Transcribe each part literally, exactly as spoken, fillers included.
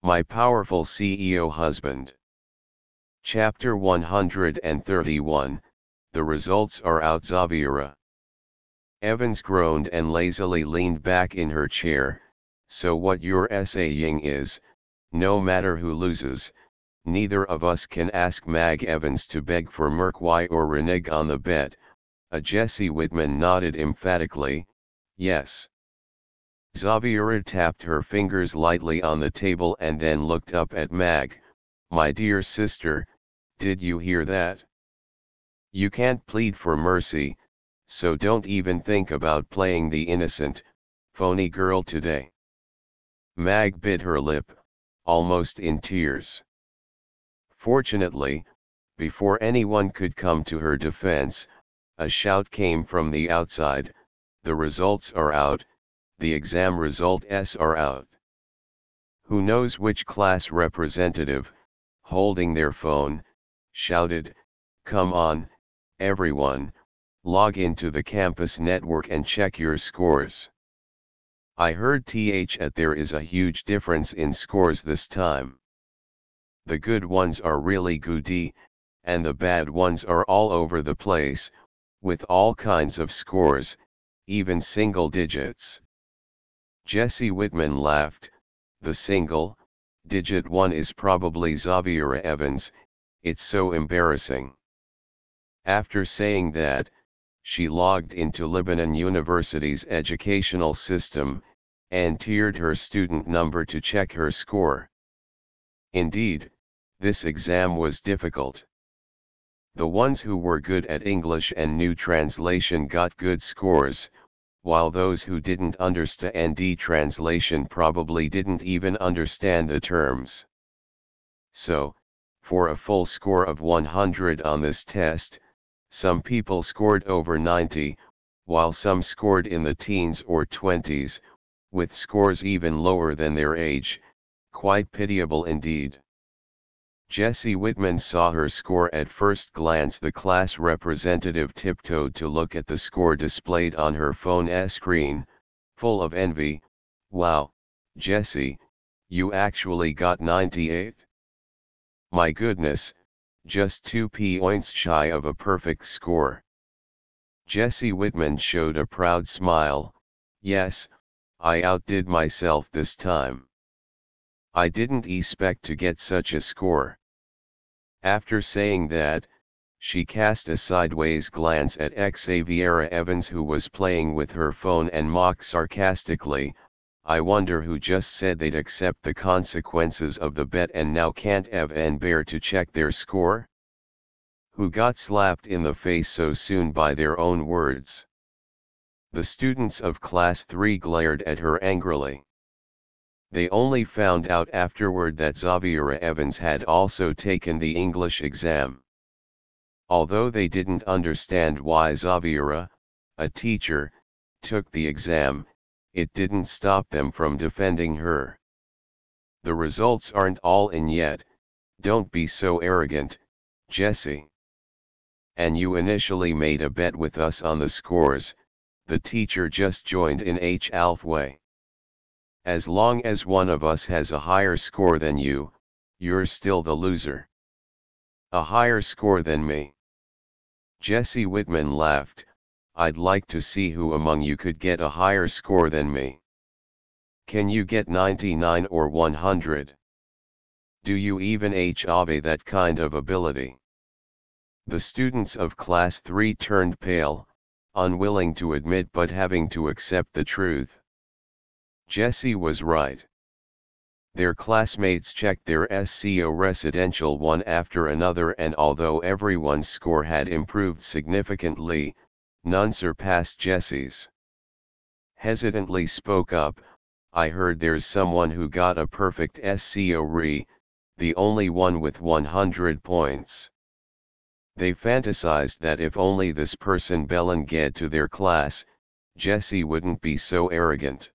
My Powerful C E O Husband. Chapter one hundred thirty-one, The Results Are Out. Xaviera. Evans groaned and lazily leaned back in her chair. So what you're saying is, no matter who loses, neither of us can ask Mag Evans to beg for Merkwy or renege on the bet. A Jesse Whitman nodded emphatically, yes. Xaviera tapped her fingers lightly on the table and then looked up at Mag. My dear sister, did you hear that? You can't plead for mercy, so don't even think about playing the innocent, phony girl today. Mag bit her lip, almost in tears. Fortunately, before anyone could come to her defense, a shout came from the outside. The results are out, the exam results are out. Who knows which class representative, holding their phone, shouted, come on, everyone, log into the campus network and check your scores. I heard that there is a huge difference in scores this time. The good ones are really goody, and the bad ones are all over the place, with all kinds of scores, even single digits. Jesse Whitman laughed. The single digit one is probably Xaviera Evans, it's so embarrassing. After saying that, she logged into Lebanon University's educational system, and entered her student number to check her score. Indeed, this exam was difficult. The ones who were good at English and knew translation got good scores, while those who didn't understand the translation probably didn't even understand the terms. So, for a full score of one hundred on this test, some people scored over ninety, while some scored in the teens or twenties, with scores even lower than their age. Quite pitiable indeed. Jesse Whitman saw her score at first glance. The class representative tiptoed to look at the score displayed on her phone's screen, full of envy. Wow, Jesse, you actually got ninety-eight? My goodness, just two points shy of a perfect score. Jesse Whitman showed a proud smile. Yes, I outdid myself this time. I didn't expect to get such a score. After saying that, she cast a sideways glance at Xaviera Evans, who was playing with her phone, and mocked sarcastically, I wonder who just said they'd accept the consequences of the bet and now can't even bear to check their score? Who got slapped in the face so soon by their own words? The students of Class three glared at her angrily. They only found out afterward that Xaviera Evans had also taken the English exam. Although they didn't understand why Xaviera, a teacher, took the exam, it didn't stop them from defending her. The results aren't all in yet, don't be so arrogant, Jesse. And you initially made a bet with us on the scores, the teacher just joined in halfway. As long as one of us has a higher score than you, you're still the loser. A higher score than me? Jesse Whitman laughed. I'd like to see who among you could get a higher score than me. Can you get ninety-nine or one hundred? Do you even have that kind of ability? The students of Class three turned pale, unwilling to admit but having to accept the truth. Jesse was right. Their classmates checked their SCO residential one after another, and although everyone's score had improved significantly, none surpassed Jesse's. Hesitantly spoke up, I heard there's someone who got a perfect SCO re, the only one with one hundred points. They fantasized that if only this person belonged to their class, Jesse wouldn't be so arrogant.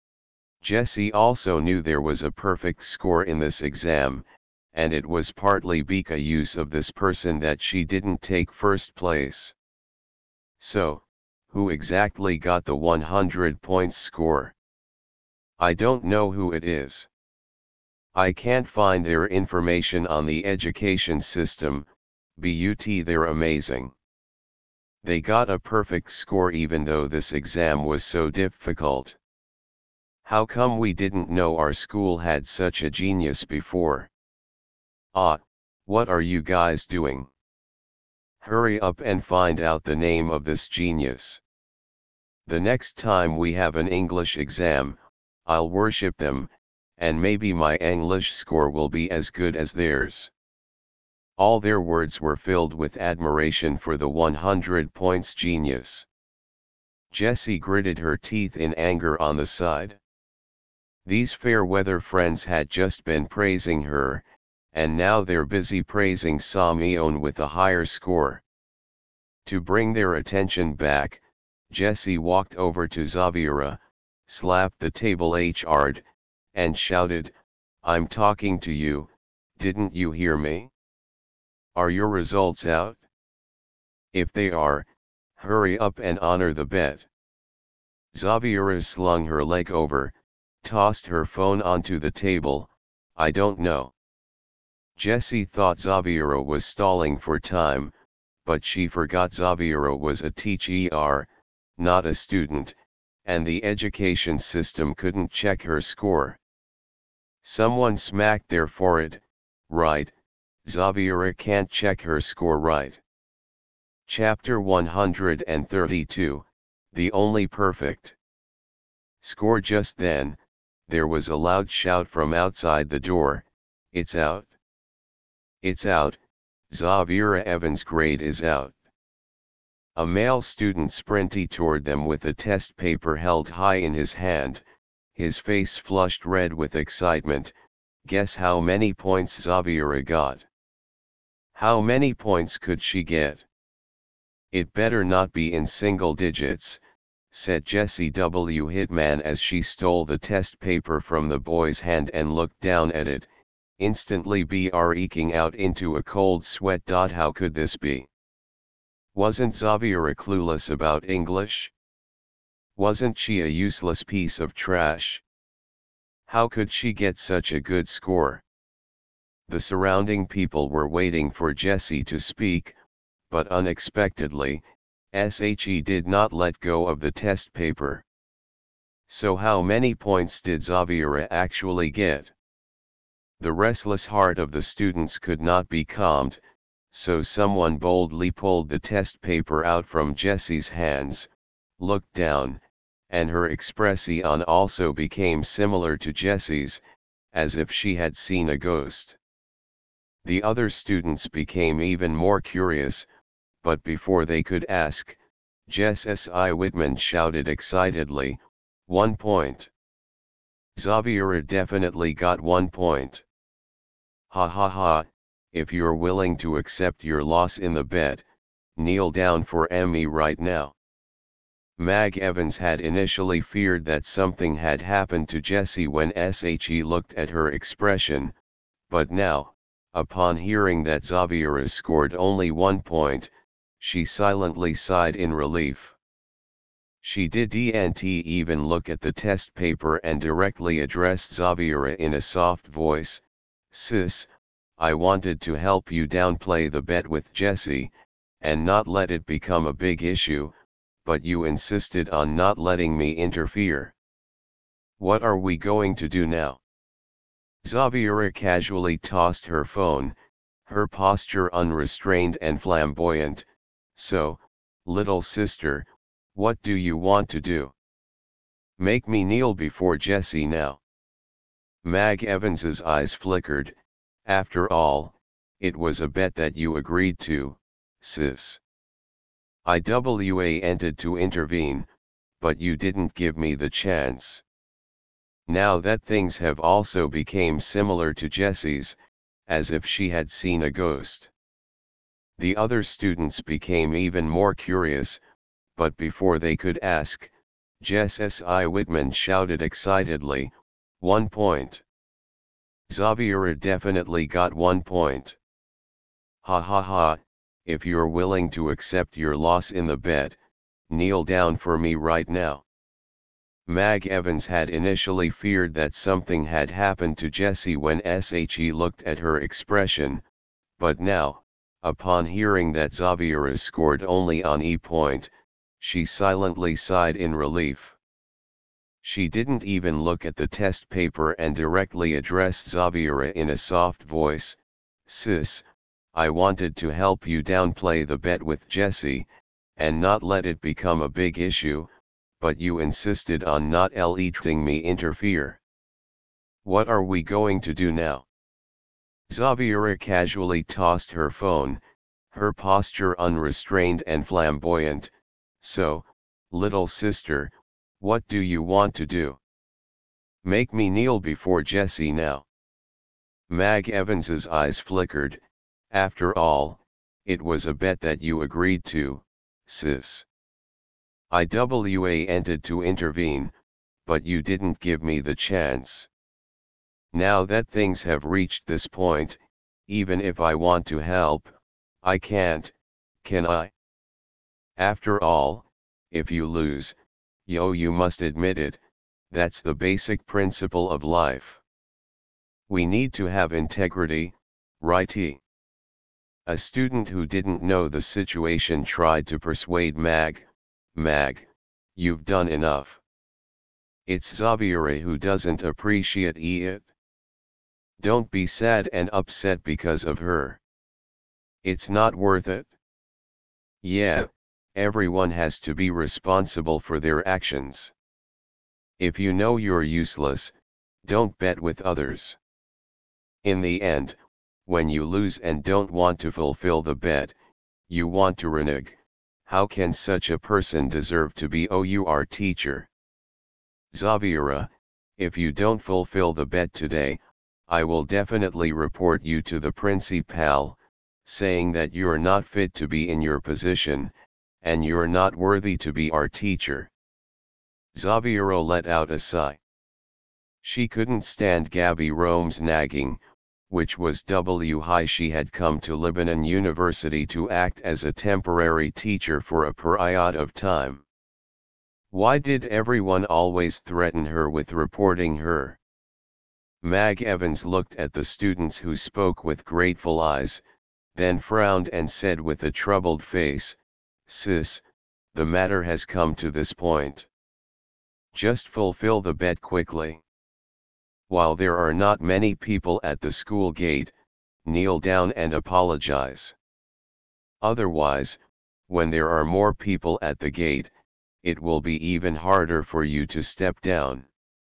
Jesse also knew there was a perfect score in this exam, and it was partly because of this person that she didn't take first place. So, who exactly got the one hundred points score? I don't know who it is. I can't find their information on the education system, but they're amazing. They got a perfect score even though this exam was so difficult. How come we didn't know our school had such a genius before? Ah, what are you guys doing? Hurry up and find out the name of this genius. The next time we have an English exam, I'll worship them, and maybe my English score will be as good as theirs. All their words were filled with admiration for the one hundred points genius. Jessie gritted her teeth in anger on the side. These fair-weather friends had just been praising her, and now they're busy praising Samion with a higher score. To bring their attention back, Jessie walked over to Zaviera, slapped the table hard, and shouted, "I'm talking to you, didn't you hear me? Are your results out? If they are, hurry up and honor the bet." Zaviera slung her leg over, tossed her phone onto the table. "I don't know." Jessie thought Zaviera was stalling for time, but she forgot Zaviera was a teacher, not a student, and the education system couldn't check her score. Someone smacked their forehead. "Right, Zaviera can't check her score right." Chapter one hundred thirty-two, The Only Perfect Score. Just then, there was a loud shout from outside the door, "It's out! It's out, Zaviera Evans' grade is out." A male student sprinted toward them with a test paper held high in his hand, his face flushed red with excitement. "Guess how many points Zaviera got?" "How many points could she get?" "It better not be in single digits," said Jessie W. Hitman as she stole the test paper from the boy's hand and looked down at it, instantly breaking out into a cold sweat. How could this be? Wasn't Zaviera clueless about English? Wasn't she a useless piece of trash? How could she get such a good score? The surrounding people were waiting for Jessie to speak, but unexpectedly, she did not let go of the test paper. "So how many points did Zaviera actually get?" The restless heart of the students could not be calmed, so someone boldly pulled the test paper out from Jessie's hands, looked down, and her expression also became similar to Jessie's, as if she had seen a ghost. The other students became even more curious, but before they could ask, Jessie Whitman shouted excitedly, "One point! Zaviera definitely got one point! Ha ha ha, if you're willing to accept your loss in the bet, kneel down for me right now." Mag Evans had initially feared that something had happened to Jessie when she looked at her expression, but now, upon hearing that Zaviera scored only one point, she silently sighed in relief. She didn't even look at the test paper and directly addressed Zaviera in a soft voice, "Sis, I wanted to help you downplay the bet with Jessie, and not let it become a big issue, but you insisted on not letting me interfere. What are we going to do now?" Zaviera casually tossed her phone, her posture unrestrained and flamboyant. "So, little sister, what do you want to do? Make me kneel before Jessie now?" Mag Evans's eyes flickered. "After all, it was a bet that you agreed to, sis. I wanted to intervene, but you didn't give me the chance. Now that things have also became similar to Jessie's, as if she had seen a ghost." The other students became even more curious, but before they could ask, Jessie Whitman shouted excitedly, "One point! Zaviera definitely got one point! Ha ha ha, if you're willing to accept your loss in the bet, kneel down for me right now." Mag Evans had initially feared that something had happened to Jessie when she looked at her expression, but now, upon hearing that Xaviera scored only on E point, she silently sighed in relief. She didn't even look at the test paper and directly addressed Xaviera in a soft voice, "Sis, I wanted to help you downplay the bet with Jessie, and not let it become a big issue, but you insisted on not letting me interfere. What are we going to do now?" Xaviera casually tossed her phone, her posture unrestrained and flamboyant. "So, little sister, what do you want to do? Make me kneel before Jessie now?" Mag Evans's eyes flickered. "After all, it was a bet that you agreed to, sis. I wanted to intervene, but you didn't give me the chance. Now that things have reached this point, even if I want to help, I can't, can I? After all, if you lose, yo you must admit it, that's the basic principle of life. We need to have integrity, righty?" A student who didn't know the situation tried to persuade Mag, "Mag, you've done enough. It's Xaviera who doesn't appreciate it. Don't be sad and upset because of her. It's not worth it. Yeah, everyone has to be responsible for their actions. If you know you're useless, don't bet with others. In the end, when you lose and don't want to fulfill the bet, you want to renege. How can such a person deserve to be your teacher? Xaviera, if you don't fulfill the bet today, I will definitely report you to the principal, saying that you're not fit to be in your position, and you're not worthy to be our teacher." Xaviera let out a sigh. She couldn't stand Gabby Rome's nagging, which was why she had come to Lebanon University to act as a temporary teacher for a period of time. Why did everyone always threaten her with reporting her? Mag Evans looked at the students who spoke with grateful eyes, then frowned and said with a troubled face, "Sis, the matter has come to this point. Just fulfill the bet quickly. While there are not many people at the school gate, kneel down and apologize. Otherwise, when there are more people at the gate, it will be even harder for you to step down."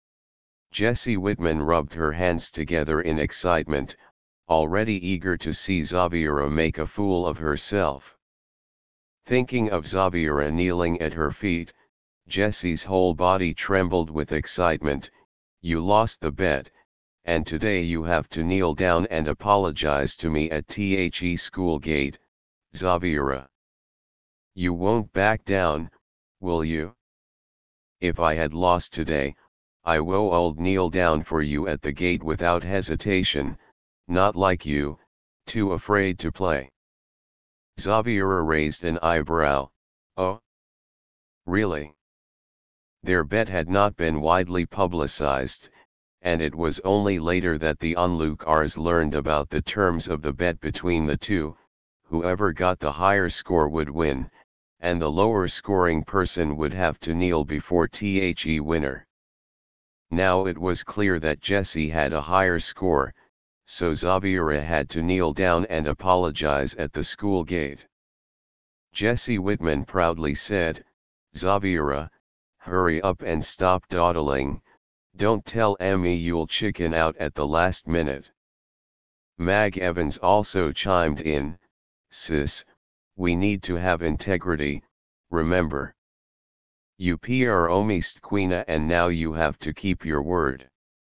Jessie Whitman rubbed her hands together in excitement, already eager to see Xaviera make a fool of herself. Thinking of Xaviera kneeling at her feet, Jessie's whole body trembled with excitement. "You lost the bet, and today you have to kneel down and apologize to me at the school gate, Xaviera. You won't back down, will you? If I had lost today, I would kneel down for you at the gate without hesitation, not like you, too afraid to play." Xaviera raised an eyebrow. "Oh? Really?" Their bet had not been widely publicized, and it was only later that the onlookers learned about the terms of the bet between the two. Whoever got the higher score would win, and the lower scoring person would have to kneel before the winner. Now it was clear that Jessie had a higher score, so Xaviera had to kneel down and apologize at the school gate. Jessie Whitman proudly said, "Xaviera, hurry up and stop dawdling, don't tell Emmy you'll chicken out at the last minute." Mag Evans also chimed in, "Sis, we need to have integrity, remember. You promised Queena and now you have to keep your word.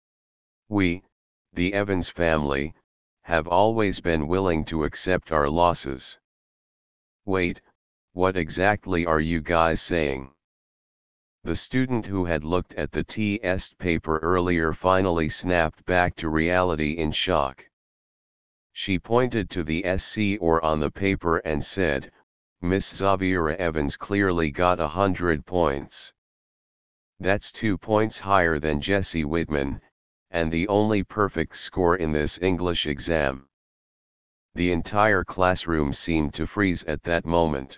We, the Evans family, have always been willing to accept our losses." "Wait, what exactly are you guys saying?" The student who had looked at the test paper earlier finally snapped back to reality in shock. She pointed to the score on the paper and said, "Miss Xaviera Evans clearly got a hundred points." That's two points higher than Jesse Whitman, and the only perfect score in this English exam. The entire classroom seemed to freeze at that moment.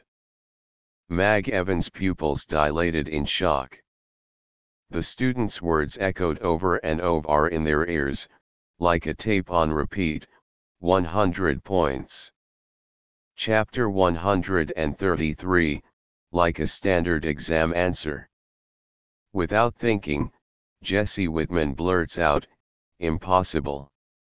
Mag Evans' pupils dilated in shock. The students' words echoed over and over in their ears, like a tape on repeat. one hundred points. Chapter one hundred thirty-three, like a standard exam answer. Without thinking, Jesse Whitman blurts out, "Impossible.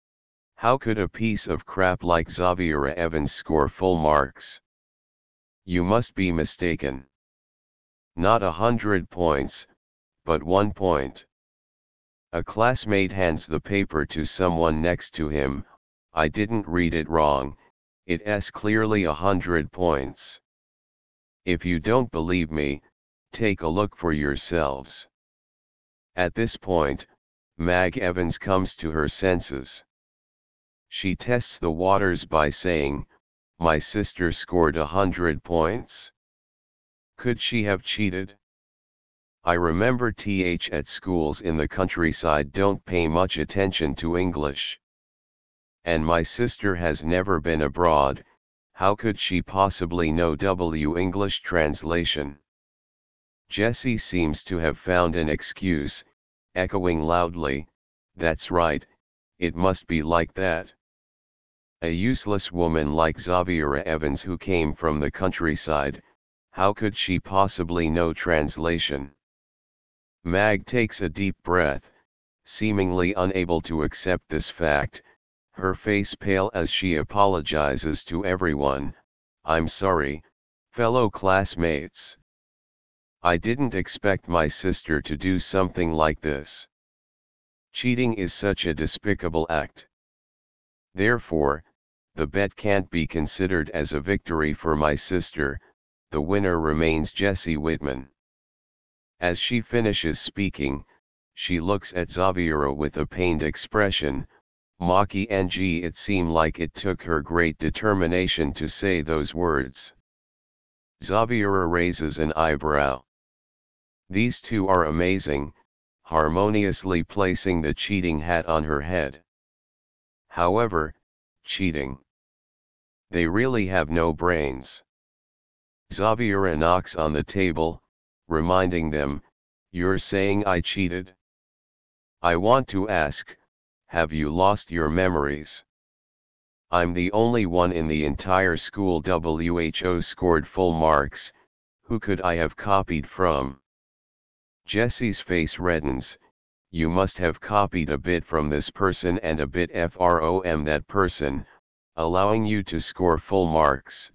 How could a piece of crap like Xaviera Evans score full marks? You must be mistaken. Not a hundred points, but one point." A classmate hands the paper to someone next to him. "I didn't read it wrong, it's clearly a hundred points. If you don't believe me, take a look for yourselves." At this point, Mag Evans comes to her senses. She tests the waters by saying, "My sister scored a hundred points? Could she have cheated? I remember th at schools in the countryside don't pay much attention to English. And my sister has never been abroad, how could she possibly know W English translation?" Jesse seems to have found an excuse, echoing loudly, "That's right, it must be like that. A useless woman like Xaviera Evans who came from the countryside, how could she possibly know translation?" Mag takes a deep breath, seemingly unable to accept this fact, her face pale as she apologizes to everyone. "I'm sorry, fellow classmates. I didn't expect my sister to do something like this. Cheating is such a despicable act. Therefore, the bet can't be considered as a victory for my sister. The winner remains Jesse Whitman." As she finishes speaking, she looks at Xaviera with a pained expression. Maki Ng It seemed like it took her great determination to say those words. Xaviera raises an eyebrow. These two are amazing, harmoniously placing the cheating hat on her head. However, cheating. They really have no brains. Xaviera knocks on the table, reminding them, "You're saying I cheated? I want to ask, have you lost your memories? I'm the only one in the entire school who scored full marks, who could I have copied from?" Jesse's face reddens. "You must have copied a bit from this person and a bit from that person, allowing you to score full marks.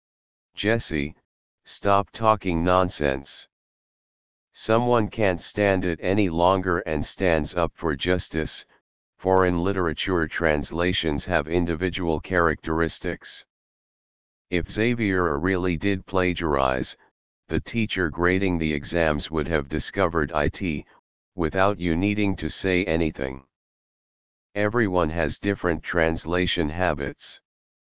Jesse, stop talking nonsense. Someone can't stand it any longer and stands up for justice. Foreign literature translations have individual characteristics. If Xaviera really did plagiarize, the teacher grading the exams would have discovered it, without you needing to say anything. Everyone has different translation habits.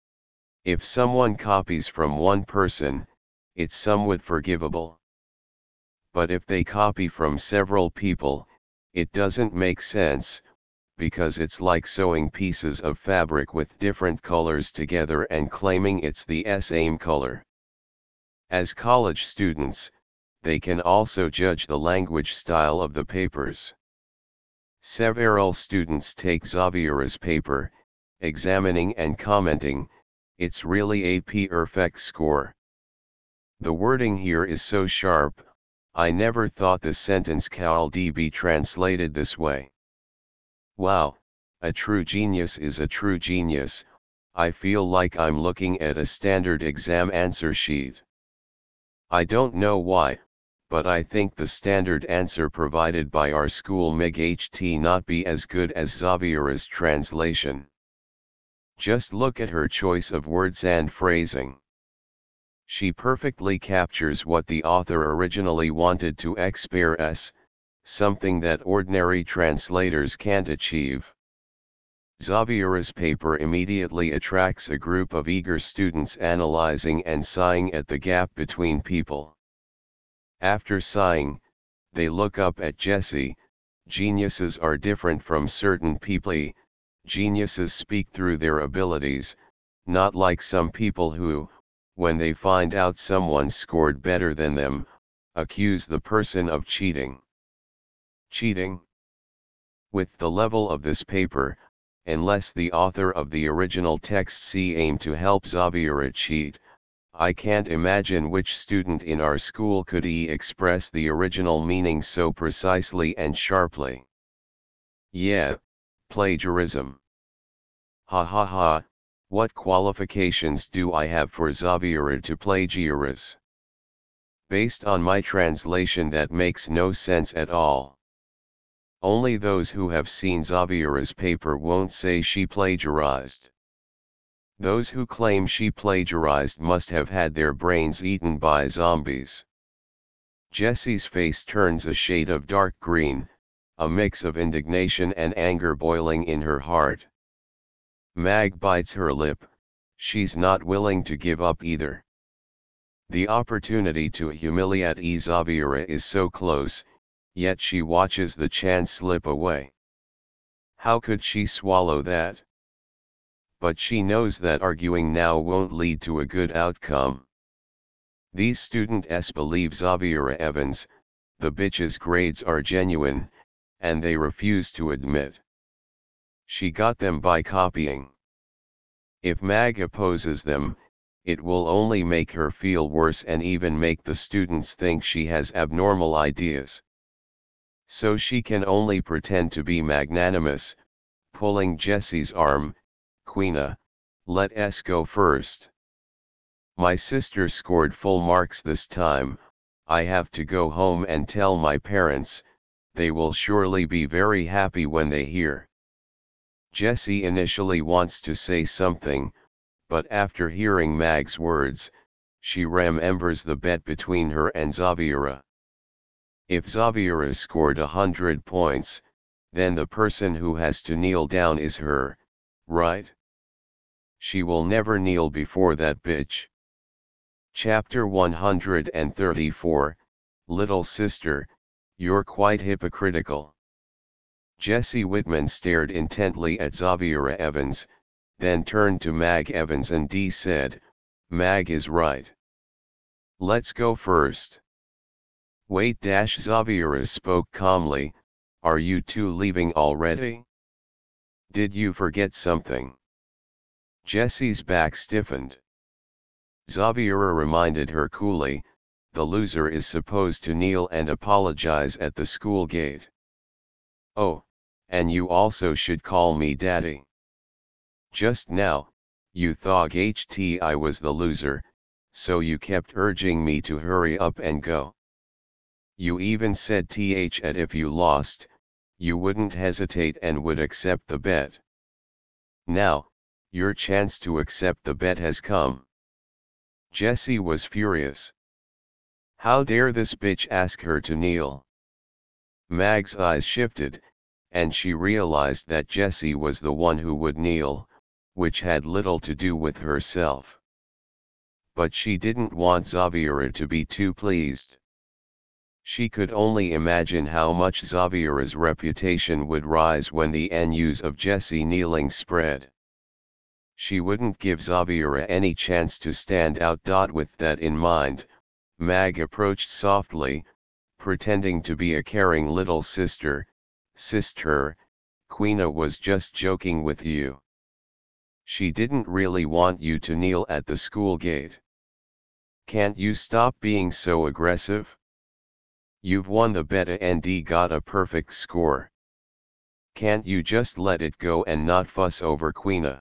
If someone copies from one person, it's somewhat forgivable. But if they copy from several people, it doesn't make sense, because it's like sewing pieces of fabric with different colors together and claiming it's the same color." As college students, they can also judge the language style of the papers. Several students take Xaviera's paper, examining and commenting, "It's really a perfect score. The wording here is so sharp, I never thought the sentence could be translated this way. Wow, a true genius is a true genius. I feel like I'm looking at a standard exam answer sheet. I don't know why, but I think the standard answer provided by our school might not be as good as Xaviera's translation. Just look at her choice of words and phrasing. She perfectly captures what the author originally wanted to express, something that ordinary translators can't achieve." Xaviera's paper immediately attracts a group of eager students analyzing and sighing at the gap between people. After sighing, They look up at Jessie. Geniuses are different from certain people. Geniuses speak through their abilities, not like some people who, when they find out someone scored better than them, accuse the person of cheating. Cheating? With the level of this paper, unless the author of the original text C aim to help Zaviera cheat, I can't imagine which student in our school could e express the original meaning so precisely and sharply. Yeah, plagiarism. Ha ha ha, what qualifications do I have for Zaviera to plagiarize? Based on my translation that makes no sense at all. Only those who have seen Zaviera's paper won't say she plagiarized. Those who claim she plagiarized must have had their brains eaten by zombies. Jessie's face turns a shade of dark green, a mix of indignation and anger boiling in her heart. Mag bites her lip, she's not willing to give up either. The opportunity to humiliate Zaviera is so close, yet she watches the chance slip away. How could she swallow that? But she knows that arguing now won't lead to a good outcome. These students believe Zaviera Evans, the bitch's grades are genuine, and they refuse to admit. She got them by copying. If Mag opposes them, it will only make her feel worse and even make the students think she has abnormal ideas. So she can only pretend to be magnanimous, pulling Jessie's arm. Queena, let us go first. My sister scored full marks this time, I have to go home and tell my parents, they will surely be very happy when they hear. Jessie initially wants to say something, but after hearing Mag's words, she remembers the bet between her and Zaviera. If Zaviera scored a hundred points, then the person who has to kneel down is her, right? She will never kneel before that bitch. Chapter one hundred thirty-four, Little Sister, you're quite hypocritical. Jessie Whitman stared intently at Zaviera Evans, then turned to Mag Evans and D said, Mag is right. Let's go first. Wait dash Zaviera spoke calmly, are you two leaving already? Did you forget something? Jessie's back stiffened. Zaviera reminded her coolly, the loser is supposed to kneel and apologize at the school gate. Oh, and you also should call me daddy. Just now, you thought ht I was the loser, so you kept urging me to hurry up and go. You even said th at if you lost, you wouldn't hesitate and would accept the bet. Now, your chance to accept the bet has come. Jessie was furious. How dare this bitch ask her to kneel? Mag's eyes shifted, and she realized that Jessie was the one who would kneel, which had little to do with herself. But she didn't want Zaviera to be too pleased. She could only imagine how much Zaviera's reputation would rise when the news of Jessie kneeling spread. She wouldn't give Zaviera any chance to stand out. With that in mind, Mag approached softly, pretending to be a caring little sister. Sister, Queena was just joking with you. She didn't really want you to kneel at the school gate. Can't you stop being so aggressive? You've won the bet and got a perfect score. Can't you just let it go and not fuss over Queena?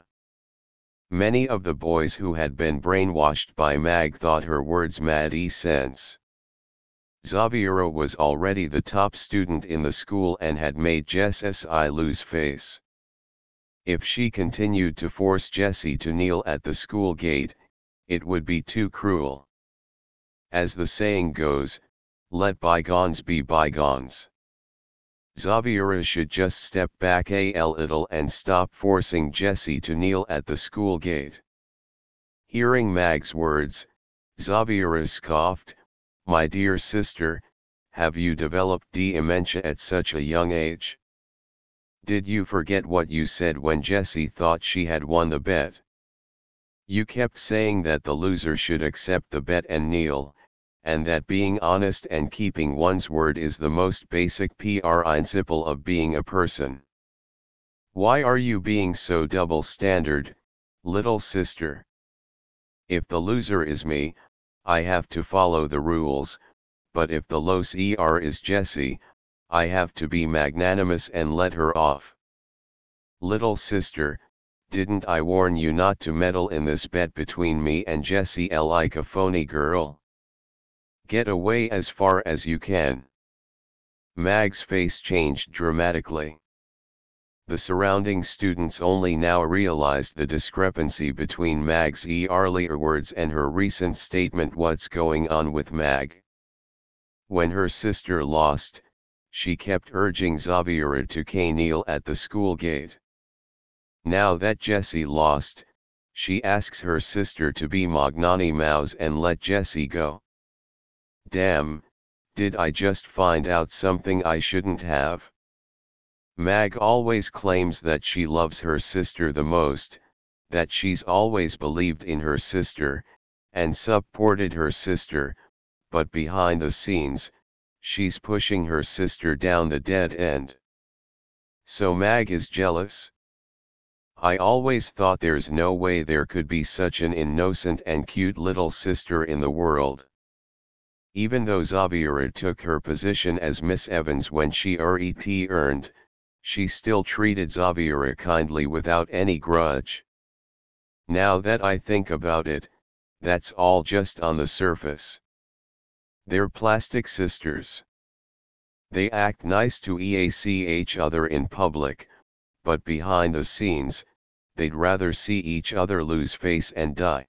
Many of the boys who had been brainwashed by Mag thought her words made sense. Zaviera was already the top student in the school and had made Jessie lose face. If she continued to force Jessie to kneel at the school gate, it would be too cruel. As the saying goes, let bygones be bygones. Zaviera should just step back a little and stop forcing Jessie to kneel at the school gate. Hearing Mag's words, Zaviera scoffed, my dear sister, have you developed dementia at such a young age? Did you forget what you said when Jessie thought she had won the bet? You kept saying that the loser should accept the bet and kneel, and that being honest and keeping one's word is the most basic principle of being a person. Why are you being so double-standard, little sister? If the loser is me, I have to follow the rules, but if the loser is Jessie, I have to be magnanimous and let her off. Little sister, didn't I warn you not to meddle in this bet between me and Jessie like a phony girl? Get away as far as you can. Mag's face changed dramatically. The surrounding students only now realized the discrepancy between Mag's earlier words and her recent statement. What's going on with Mag? When her sister lost, she kept urging Xaviera to kneel at the school gate. Now that Jessie lost, she asks her sister to be magnanimous and let Jessie go. Damn, did I just find out something I shouldn't have? Mag always claims that she loves her sister the most, that she's always believed in her sister, and supported her sister, but behind the scenes, she's pushing her sister down the dead end. So Mag is jealous? I always thought there's no way there could be such an innocent and cute little sister in the world. Even though Xaviera took her position as Miss Evans when she earned, she still treated Xaviera kindly without any grudge. Now that I think about it, that's all just on the surface. They're plastic sisters. They act nice to each other in public, but behind the scenes, they'd rather see each other lose face and die.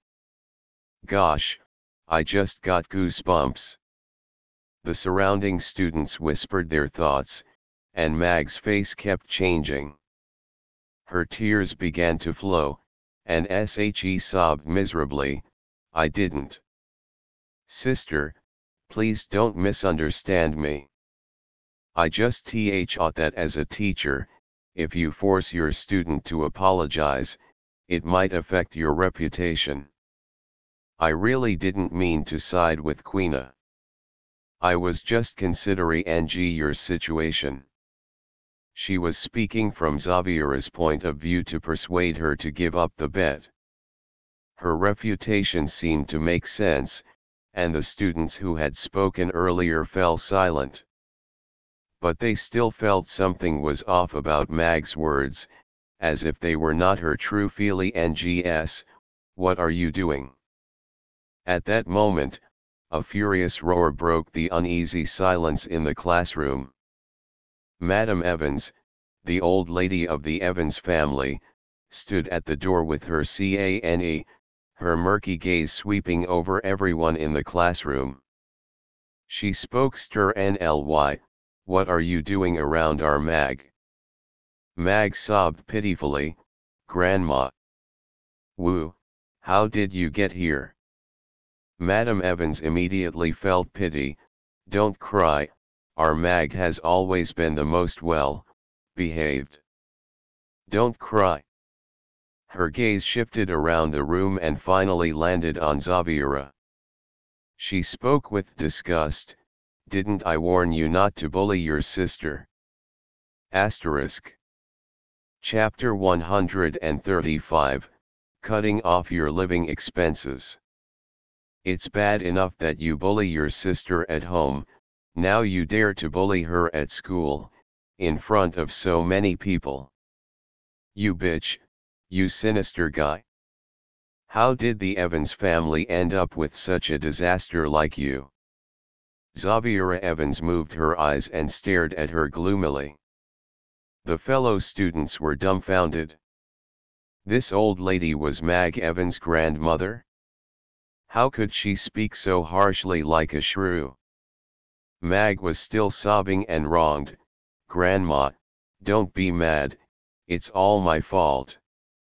Gosh, I just got goosebumps. The surrounding students whispered their thoughts, and Mag's face kept changing. Her tears began to flow, and she sobbed miserably, I didn't. Sister, please don't misunderstand me. I just thought that as a teacher, if you force your student to apologize, it might affect your reputation. I really didn't mean to side with Queena. I was just considering your situation. She was speaking from Xaviera's point of view to persuade her to give up the bet. Her refutation seemed to make sense, and the students who had spoken earlier fell silent. But they still felt something was off about Mag's words, as if they were not her true feelings. What are you doing? At that moment, a furious roar broke the uneasy silence in the classroom. Madam Evans, the old lady of the Evans family, stood at the door with her cane, her murky gaze sweeping over everyone in the classroom. She spoke sternly, what are you doing around our Mag? Mag sobbed pitifully, Grandma. Woo, how did you get here? Madam Evans immediately felt pity, don't cry, our Mag has always been the most well behaved. Don't cry. Her gaze shifted around the room and finally landed on Xaviera. She spoke with disgust, didn't I warn you not to bully your sister? Asterisk. Chapter one hundred thirty-five, Cutting off your living expenses. It's bad enough that you bully your sister at home, now you dare to bully her at school, in front of so many people. You bitch, you sinister guy. How did the Evans family end up with such a disaster like you? Xaviera Evans moved her eyes and stared at her gloomily. The fellow students were dumbfounded. This old lady was Mag Evans' grandmother? How could she speak so harshly like a shrew? Mag was still sobbing and wronged, Grandma, don't be mad, it's all my fault.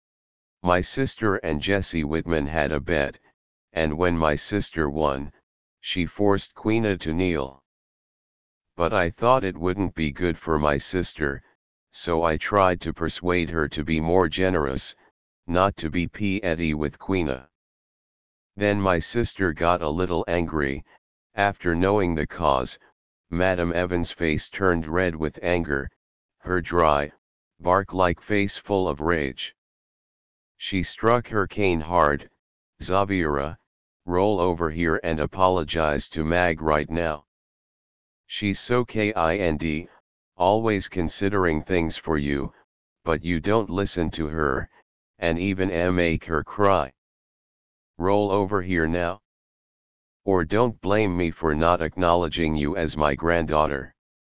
My sister and Jessie Whitman had a bet, and when my sister won, she forced Queena to kneel. but I thought it wouldn't be good for my sister, so I tried to persuade her to be more generous, not to be petty with Queena. Then my sister got a little angry. After knowing the cause, Madam Evans' face turned red with anger, her dry, bark-like face full of rage. She struck her cane hard. "Zaviera, roll over here and apologize to Mag right now. She's so kind, always considering things for you, but you don't listen to her, and even make her cry. Roll over here now. Or don't blame me for not acknowledging you as my granddaughter."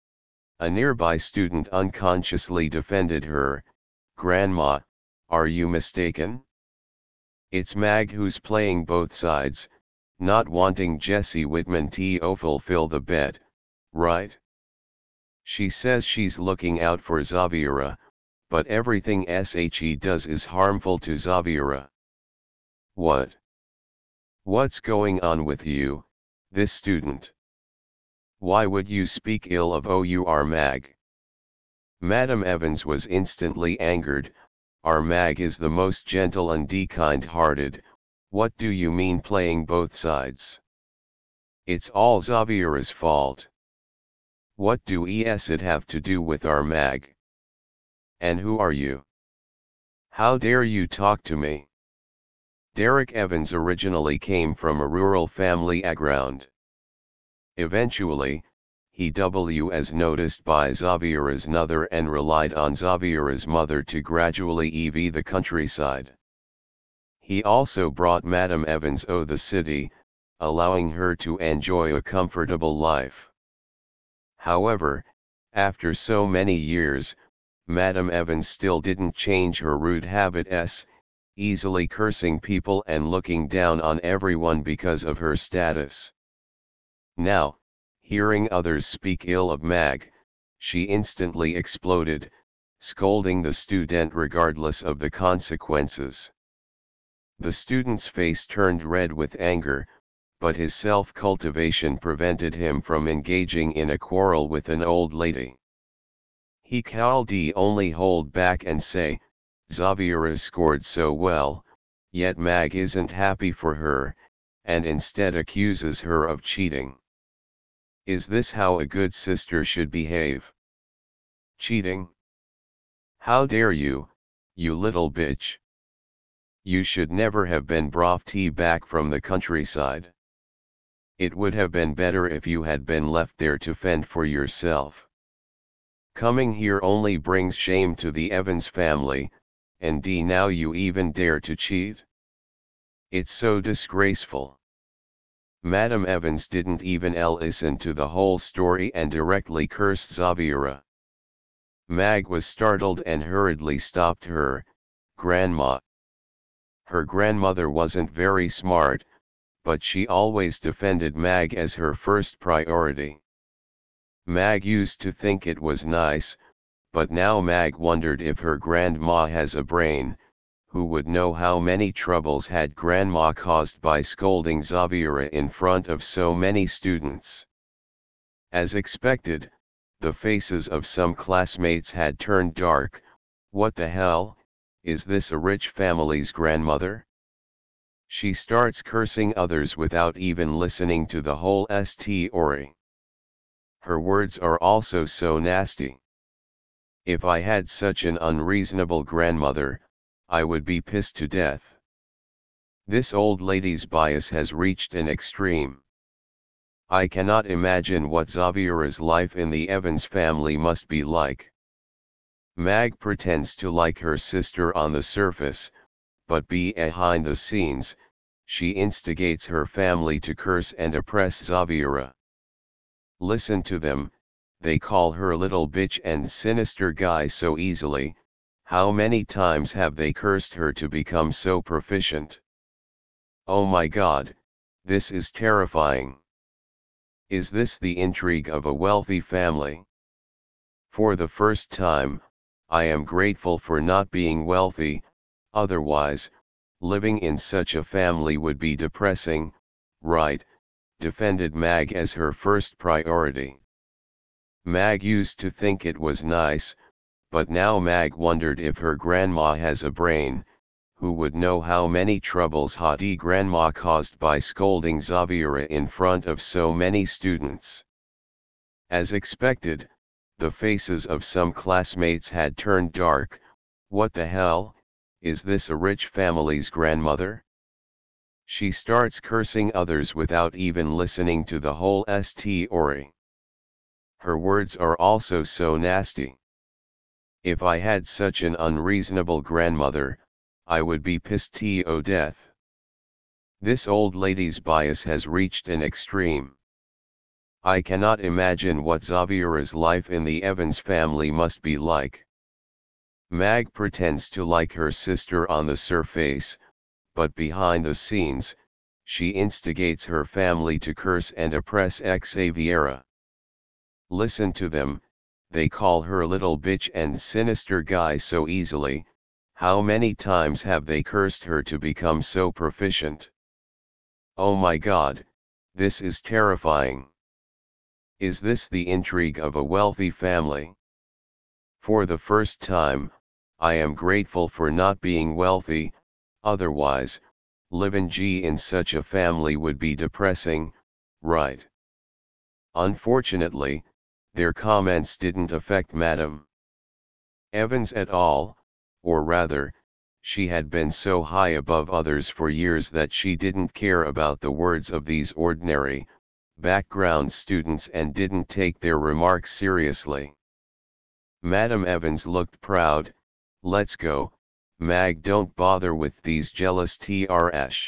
A nearby student unconsciously defended her. "Grandma, are you mistaken? It's Mag who's playing both sides, not wanting Jesse Whitman to fulfill the bet, right? She says she's looking out for Zaviera, but everything she does is harmful to Zaviera. What? What's going on with you, this student? Why would you speak ill of our Mag?" Madam Evans was instantly angered. "Our Mag is the most gentle and kind-hearted. What do you mean playing both sides? It's all Zaviera's fault. What do it have to do with our Mag? And who are you? How dare you talk to me?" Derek Evans originally came from a rural family background. Eventually, he was noticed by Zaviera's mother and relied on Zaviera's mother to gradually ev the countryside. He also brought Madam Evans to the city, allowing her to enjoy a comfortable life. However, after so many years, Madam Evans still didn't change her rude habits, easily cursing people and looking down on everyone because of her status. Now, hearing others speak ill of Mag, she instantly exploded, scolding the student regardless of the consequences. The student's face turned red with anger, but his self-cultivation prevented him from engaging in a quarrel with an old lady. He could only hold back and say, "Zaviera scored so well, yet Mag isn't happy for her, and instead accuses her of cheating. Is this how a good sister should behave? Cheating? How dare you, you little bitch. You should never have been brought back from the countryside. It would have been better if you had been left there to fend for yourself. Coming here only brings shame to the Evans family, and now you even dare to cheat? It's so disgraceful." Madam Evans didn't even listen to the whole story and directly cursed Zaviera. Mag was startled and hurriedly stopped her. "Grandma." Her grandmother wasn't very smart, but she always defended Mag as her first priority. Mag used to think it was nice, but now Mag wondered if her grandma has a brain. Who would know how many troubles had grandma caused by scolding Zaviera in front of so many students? As expected, the faces of some classmates had turned dark. "What the hell, is this a rich family's grandmother?" She starts cursing others without even listening to the whole story. Her words are also so nasty. If I had such an unreasonable grandmother, I would be pissed to death. This old lady's bias has reached an extreme. I cannot imagine what Zaviera's life in the Evans family must be like. Mag pretends to like her sister on the surface, but behind the scenes, she instigates her family to curse and oppress Zaviera. Listen to them, they call her little bitch and sinister guy so easily. How many times have they cursed her to become so proficient? Oh my God, this is terrifying. Is this the intrigue of a wealthy family? For the first time, I am grateful for not being wealthy, otherwise, living in such a family would be depressing, right? Defended Mag as her first priority. Mag used to think it was nice, but now Mag wondered if her grandma has a brain. Who would know how many troubles haughty grandma caused by scolding Zaviera in front of so many students. As expected, the faces of some classmates had turned dark. What the hell, is this a rich family's grandmother? She starts cursing others without even listening to the whole story. Her words are also so nasty. If I had such an unreasonable grandmother, I would be pissed to death. This old lady's bias has reached an extreme. I cannot imagine what Zaviera's life in the Evans family must be like. Mag pretends to like her sister on the surface, but behind the scenes, she instigates her family to curse and oppress Xaviera. Listen to them, they call her little bitch and sinister guy so easily. How many times have they cursed her to become so proficient? Oh my God, this is terrifying. Is this the intrigue of a wealthy family? For the first time, I am grateful for not being wealthy, otherwise, living in such a family would be depressing, right? Unfortunately, their comments didn't affect Madame Evans at all, or rather, she had been so high above others for years that she didn't care about the words of these ordinary, background students and didn't take their remarks seriously. Madame Evans looked proud. Let's go, Mag, don't bother with these jealous trash.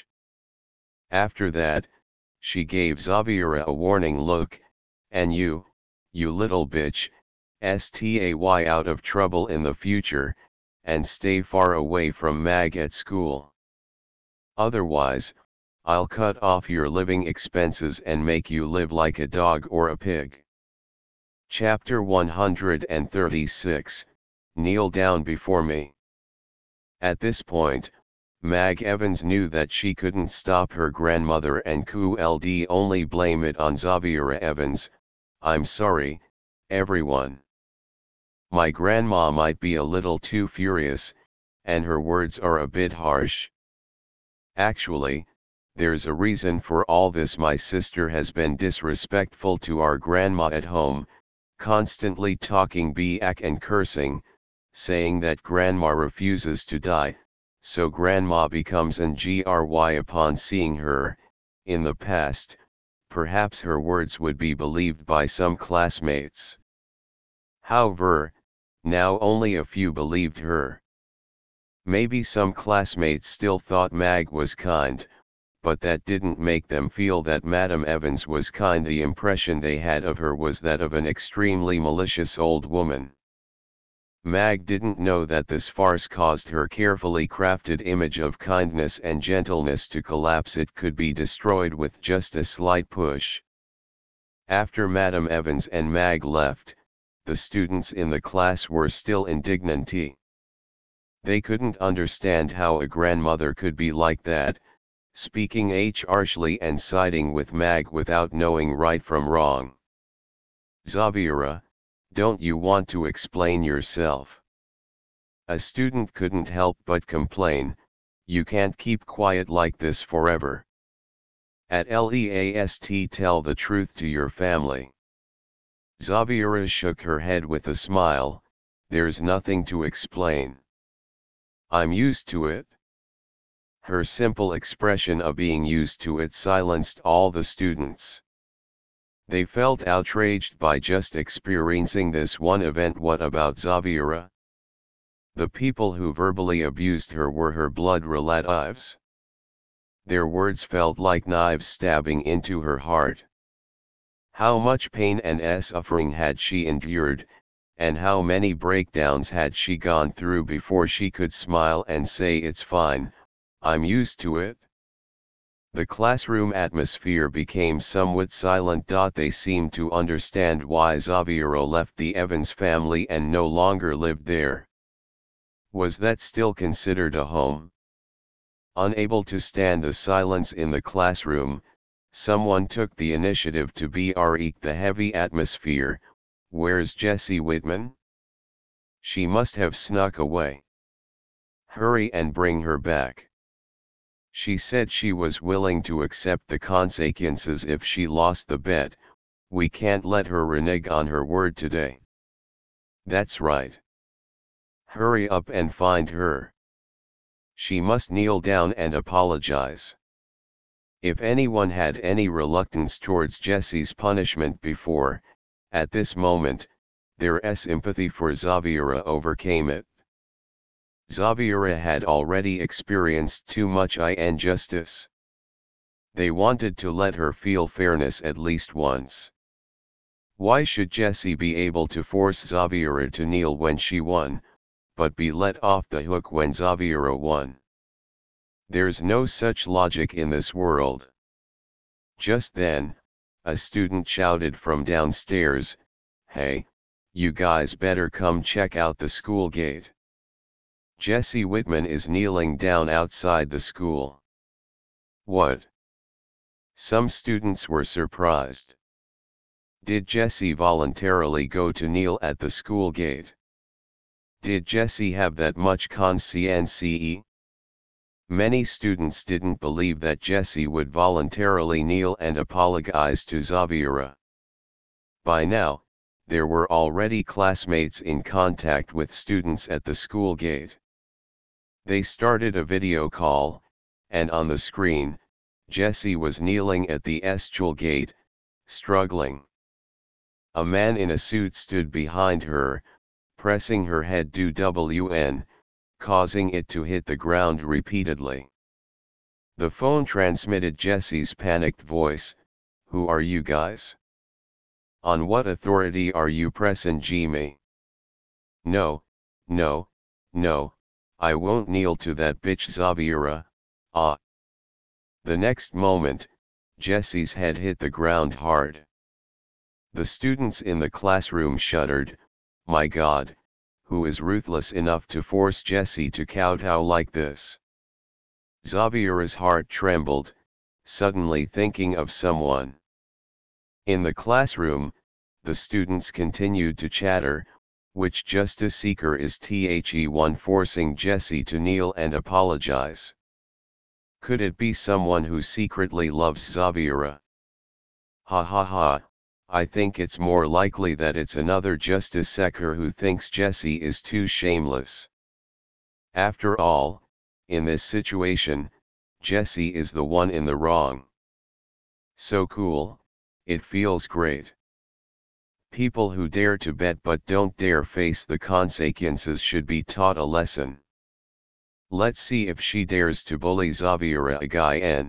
After that, she gave Zaviera a warning look, and you, you little bitch, stay out of trouble in the future, and stay far away from Mag at school. Otherwise, I'll cut off your living expenses and make you live like a dog or a pig. Chapter one hundred thirty-six, Kneel Down Before Me. At this point, Mag Evans knew that she couldn't stop her grandmother and could only blame it on Zaviera Evans. I'm sorry, everyone. My grandma might be a little too furious, and her words are a bit harsh. Actually, there's a reason for all this. My sister has been disrespectful to our grandma at home, constantly talking back and cursing, saying that grandma refuses to die, so grandma becomes angry upon seeing her. In the past, perhaps her words would be believed by some classmates. However, now only a few believed her. Maybe some classmates still thought Mag was kind, but that didn't make them feel that Madame Evans was kind. The impression they had of her was that of an extremely malicious old woman. Mag didn't know that this farce caused her carefully crafted image of kindness and gentleness to collapse. It could be destroyed with just a slight push. After Madame Evans and Mag left, the students in the class were still indignant. They couldn't understand how a grandmother could be like that, speaking harshly and siding with Mag without knowing right from wrong. Zaviera, don't you want to explain yourself? A student couldn't help but complain. You can't keep quiet like this forever. At least tell the truth to your family. Zaviera shook her head with a smile. There's nothing to explain. I'm used to it. Her simple expression of being used to it silenced all the students. They felt outraged by just experiencing this one event. What about Zaviera? The people who verbally abused her were her blood relatives. Their words felt like knives stabbing into her heart. How much pain and suffering had she endured, and how many breakdowns had she gone through before she could smile and say it's fine, I'm used to it? The classroom atmosphere became somewhat silent. They seemed to understand why Zaviera left the Evans family and no longer lived there. Was that still considered a home? Unable to stand the silence in the classroom, someone took the initiative to break the heavy atmosphere. Where's Jessie Whitman? She must have snuck away. Hurry and bring her back. She said she was willing to accept the consequences if she lost the bet. We can't let her renege on her word today. That's right. Hurry up and find her. She must kneel down and apologize. If anyone had any reluctance towards Jessie's punishment before, at this moment, their sympathy for Zaviera overcame it. Zaviera had already experienced too much injustice. They wanted to let her feel fairness at least once. Why should Jessie be able to force Zaviera to kneel when she won, but be let off the hook when Zaviera won? There's no such logic in this world. Just then, a student shouted from downstairs, "Hey, you guys better come check out the school gate. Jessie Whitman is kneeling down outside the school." What? Some students were surprised. Did Jessie voluntarily go to kneel at the school gate? Did Jessie have that much conscience? Many students didn't believe that Jessie would voluntarily kneel and apologize to Zaviera. By now, there were already classmates in contact with students at the school gate. They started a video call, and on the screen, Jessie was kneeling at the school gate, struggling. A man in a suit stood behind her, pressing her head to W N, causing it to hit the ground repeatedly. The phone transmitted Jessie's panicked voice, "Who are you guys? On what authority are you pressing me? No, no, no, I won't kneel to that bitch Zaviera, ah." The next moment, Jessie's head hit the ground hard. The students in the classroom shuddered. My God, who is ruthless enough to force Jessie to kowtow like this? Zaviera's heart trembled, suddenly thinking of someone. In the classroom, the students continued to chatter, which justice seeker is the one forcing Jessie to kneel and apologize? Could it be someone who secretly loves Zaviera? Ha ha ha, I think it's more likely that it's another justice seeker who thinks Jessie is too shameless. After all, in this situation, Jessie is the one in the wrong. So cool, it feels great. People who dare to bet but don't dare face the consequences should be taught a lesson. Let's see if she dares to bully Zaviera again.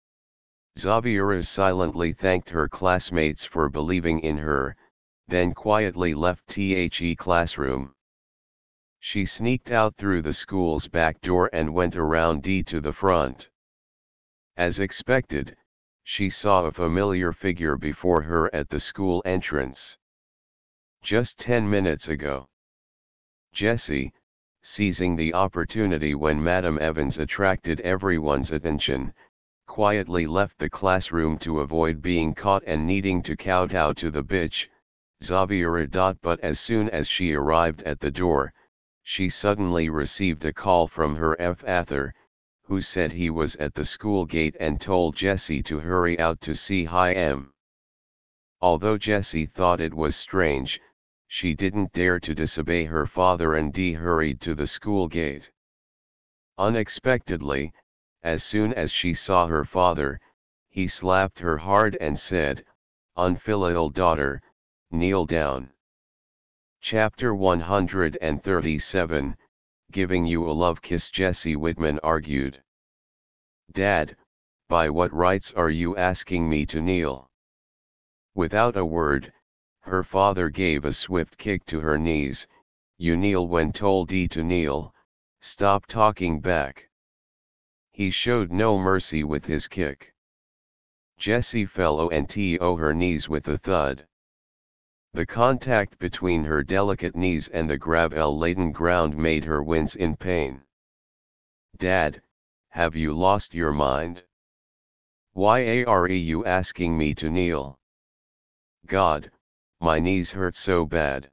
Zaviera silently thanked her classmates for believing in her, then quietly left the classroom. She sneaked out through the school's back door and went around D to the front. As expected, she saw a familiar figure before her at the school entrance. Just ten minutes ago. Jessie, seizing the opportunity when Madam Evans attracted everyone's attention, quietly left the classroom to avoid being caught and needing to kowtow to the bitch, Zaviera. But as soon as she arrived at the door, she suddenly received a call from her father, who said he was at the school gate and told Jessie to hurry out to see him. Although Jessie thought it was strange, she didn't dare to disobey her father and D hurried to the school gate. Unexpectedly, as soon as she saw her father, he slapped her hard and said, "Unfilial daughter, kneel down." Chapter one hundred thirty-seven, Giving You a Love Kiss. Jessie Whitman argued. "Dad, by what rights are you asking me to kneel?" Without a word, her father gave a swift kick to her knees. "You kneel when told to kneel, stop talking back." He showed no mercy with his kick. Jessie fell onto her knees with a thud. The contact between her delicate knees and the gravel-laden ground made her wince in pain. "Dad, have you lost your mind? Why are you asking me to kneel? God, my knees hurt so bad.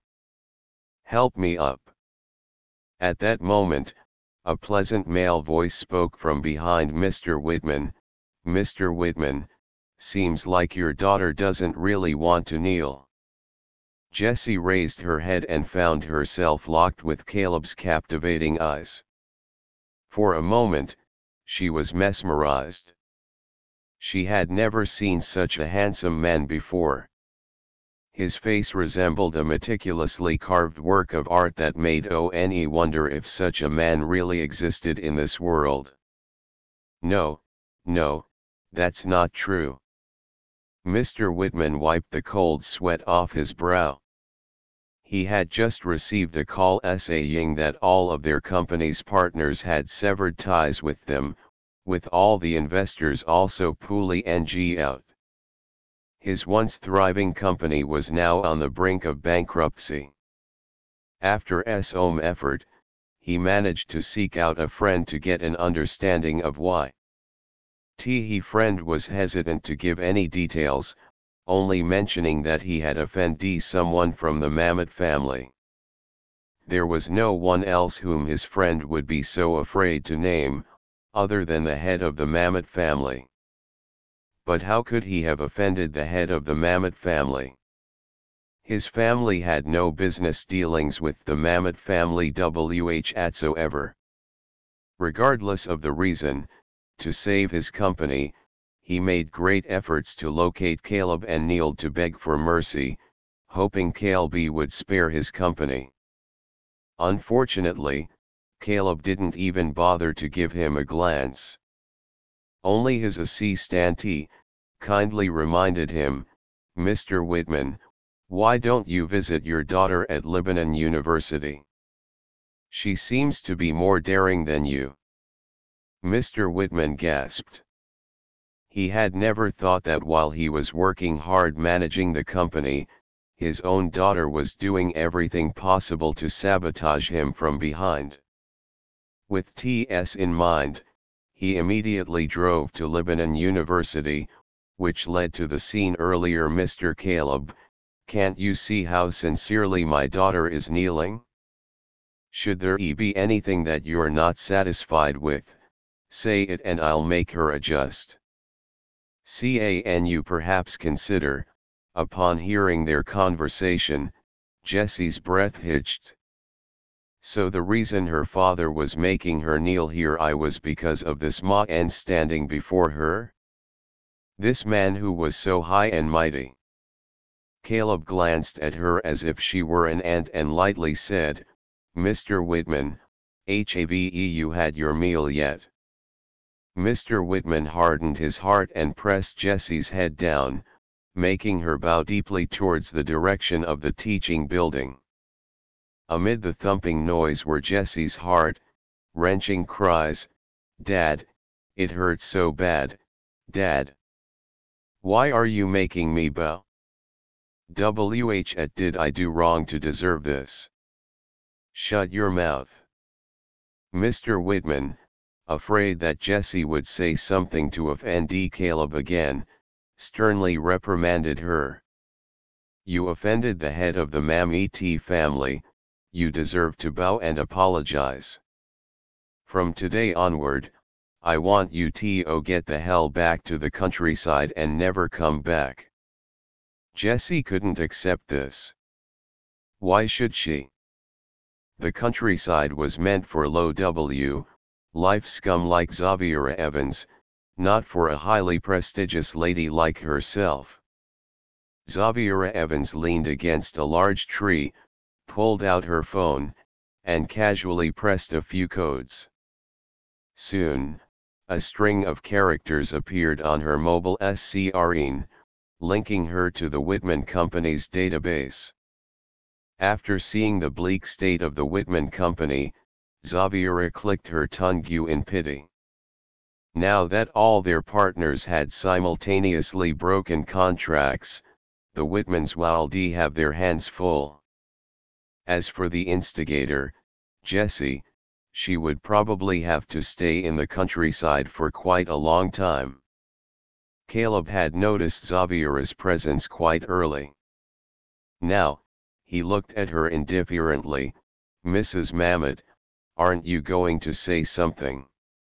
Help me up. At that moment, a pleasant male voice spoke from behind Mister Whitman. Mister Whitman, seems like your daughter doesn't really want to kneel. Jessie raised her head and found herself locked with Caleb's captivating eyes. For a moment, she was mesmerized. She had never seen such a handsome man before. His face resembled a meticulously carved work of art that made one wonder if such a man really existed in this world. No, no, that's not true. Mister Whitman wiped the cold sweat off his brow. He had just received a call saying that all of their company's partners had severed ties with them, with all the investors also pulling out. His once thriving company was now on the brink of bankruptcy. After some effort, he managed to seek out a friend to get an understanding of why. His friend was hesitant to give any details, only mentioning that he had offended someone from the Mamet family. There was no one else whom his friend would be so afraid to name, other than the head of the Mamet family. But how could he have offended the head of the Mamet family? His family had no business dealings with the Mamet family whatsoever. Regardless of the reason, to save his company, he made great efforts to locate Caleb and kneeled to beg for mercy, hoping Caleb would spare his company. Unfortunately, Caleb didn't even bother to give him a glance. Only his assistant kindly reminded him, Mister Whitman, why don't you visit your daughter at Lebanon University? She seems to be more daring than you. Mister Whitman gasped. He had never thought that while he was working hard managing the company, his own daughter was doing everything possible to sabotage him from behind. With T S in mind, he immediately drove to Lebanon University, which led to the scene earlier. Mister Caleb, can't you see how sincerely my daughter is kneeling? Should there be anything that you're not satisfied with, say it and I'll make her adjust. Can you perhaps consider, upon hearing their conversation, Jessie's breath hitched. So the reason her father was making her kneel here I was because of this man standing before her? This man who was so high and mighty. Caleb glanced at her as if she were an ant and lightly said, Mister Whitman, have you had your meal yet? Mister Whitman hardened his heart and pressed Jessie's head down, making her bow deeply towards the direction of the teaching building. Amid the thumping noise were Jessie's heart-wrenching cries, Dad, it hurts so bad, Dad. Why are you making me bow? What did I do wrong to deserve this? Shut your mouth. Mister Whitman, afraid that Jessie would say something to offend Caleb again, sternly reprimanded her. You offended the head of the Mamet family, you deserve to bow and apologize. From today onward, I want you to get the hell back to the countryside and never come back. Jessie couldn't accept this. Why should she? The countryside was meant for low W, life scum like Xaviera Evans, not for a highly prestigious lady like herself. Xaviera Evans leaned against a large tree, pulled out her phone, and casually pressed a few codes. Soon, a string of characters appeared on her mobile screen, linking her to the Whitman Company's database. After seeing the bleak state of the Whitman Company, Xaviera clicked her tongue in pity. Now that all their partners had simultaneously broken contracts, the Whitmans will have their hands full. As for the instigator, Jessie, she would probably have to stay in the countryside for quite a long time. Caleb had noticed Xaviera's presence quite early. Now, he looked at her indifferently. Missus Mamet, aren't you going to say something?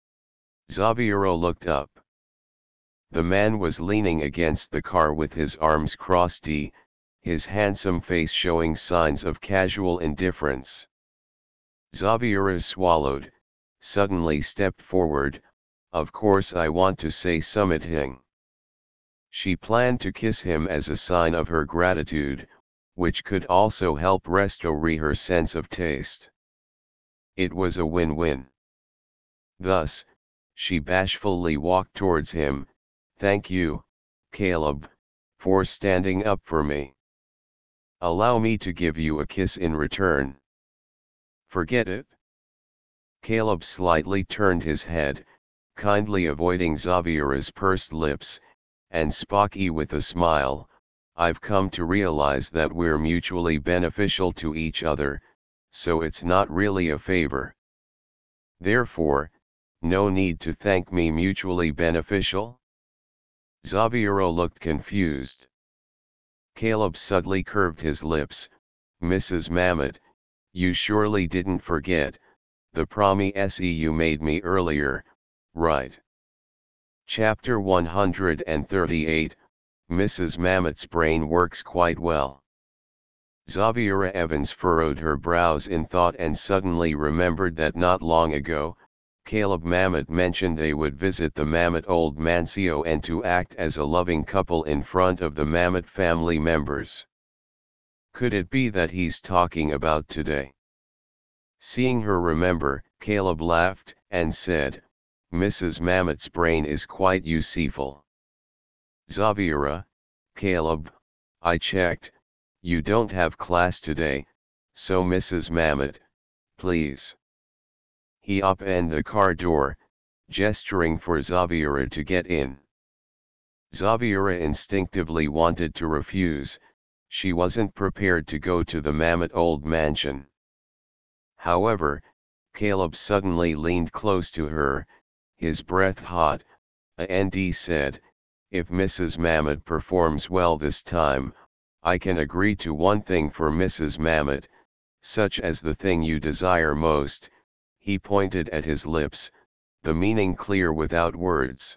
Xaviero looked up. The man was leaning against the car with his arms crossed, his handsome face showing signs of casual indifference. Xaviera swallowed, suddenly stepped forward. Of course I want to say something. She planned to kiss him as a sign of her gratitude, which could also help restore her sense of taste. It was a win-win. Thus, she bashfully walked towards him. Thank you, Caleb, for standing up for me. Allow me to give you a kiss in return. Forget it. Caleb slightly turned his head, kindly avoiding Xaviera's pursed lips, and spoke with a smile. I've come to realize that we're mutually beneficial to each other, so it's not really a favor. Therefore, no need to thank me. Mutually beneficial? Xaviero looked confused. Caleb subtly curved his lips. Missus Mamet, you surely didn't forget the promise you made me earlier, right? Chapter one hundred thirty-eight, Missus Mamet's brain works quite well. Xaviera Evans furrowed her brows in thought and suddenly remembered that not long ago, Caleb Mamet mentioned they would visit the Mamet old mansion and to act as a loving couple in front of the Mamet family members. Could it be that he's talking about today? Seeing her remember, Caleb laughed and said, Missus Mamet's brain is quite useful. Xaviera, Caleb, I checked, you don't have class today, so Missus Mamet, please. He opened the car door, gesturing for Xaviera to get in. Xaviera instinctively wanted to refuse. She wasn't prepared to go to the Mamet old mansion. However, Caleb suddenly leaned close to her, his breath hot, and said, if Missus Mamet performs well this time, I can agree to one thing for Missus Mamet, such as the thing you desire most. He pointed at his lips, the meaning clear without words.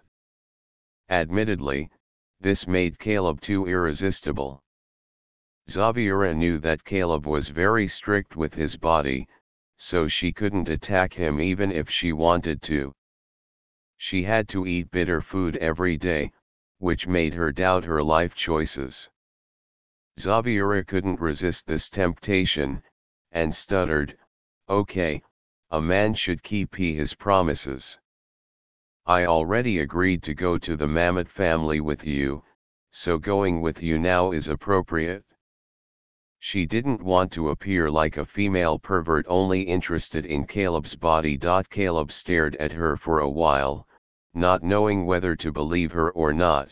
Admittedly, this made Caleb too irresistible. Xaviera knew that Caleb was very strict with his body, so she couldn't attack him even if she wanted to. She had to eat bitter food every day, which made her doubt her life choices. Xaviera couldn't resist this temptation, and stuttered, okay, a man should keep his promises. I already agreed to go to the Mamet family with you, so going with you now is appropriate. She didn't want to appear like a female pervert only interested in Caleb's body. Caleb stared at her for a while, not knowing whether to believe her or not.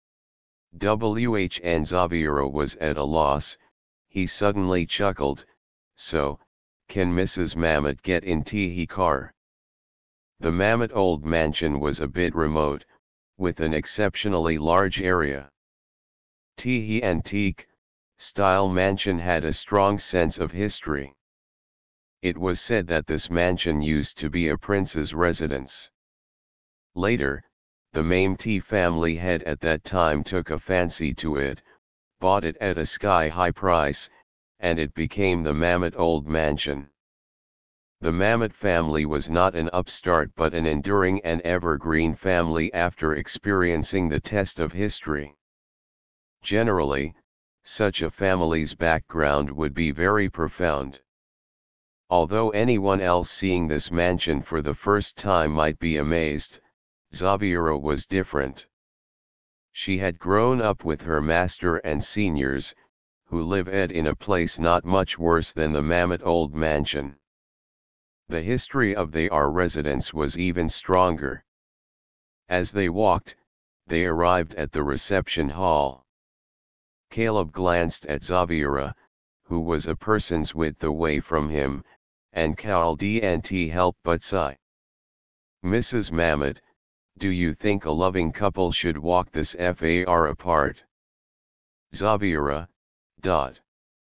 Wh and Xaviera was at a loss. He suddenly chuckled, so, can Missus Mamet get in the car? The Mamet old mansion was a bit remote, with an exceptionally large area. The antique style mansion had a strong sense of history. It was said that this mansion used to be a prince's residence. Later, the Mamet family head at that time took a fancy to it, bought it at a sky-high price, and it became the Mamet old mansion. The Mamet family was not an upstart but an enduring and evergreen family after experiencing the test of history. Generally, such a family's background would be very profound. Although anyone else seeing this mansion for the first time might be amazed, Xaviera was different. She had grown up with her master and seniors, who lived in a place not much worse than the Mamet old mansion. The history of their residence was even stronger. As they walked, they arrived at the reception hall. Caleb glanced at Xaviera, who was a person's width away from him, and couldn't help but sigh. Missus Mamet, do you think a loving couple should walk this far apart? Xaviera, dot.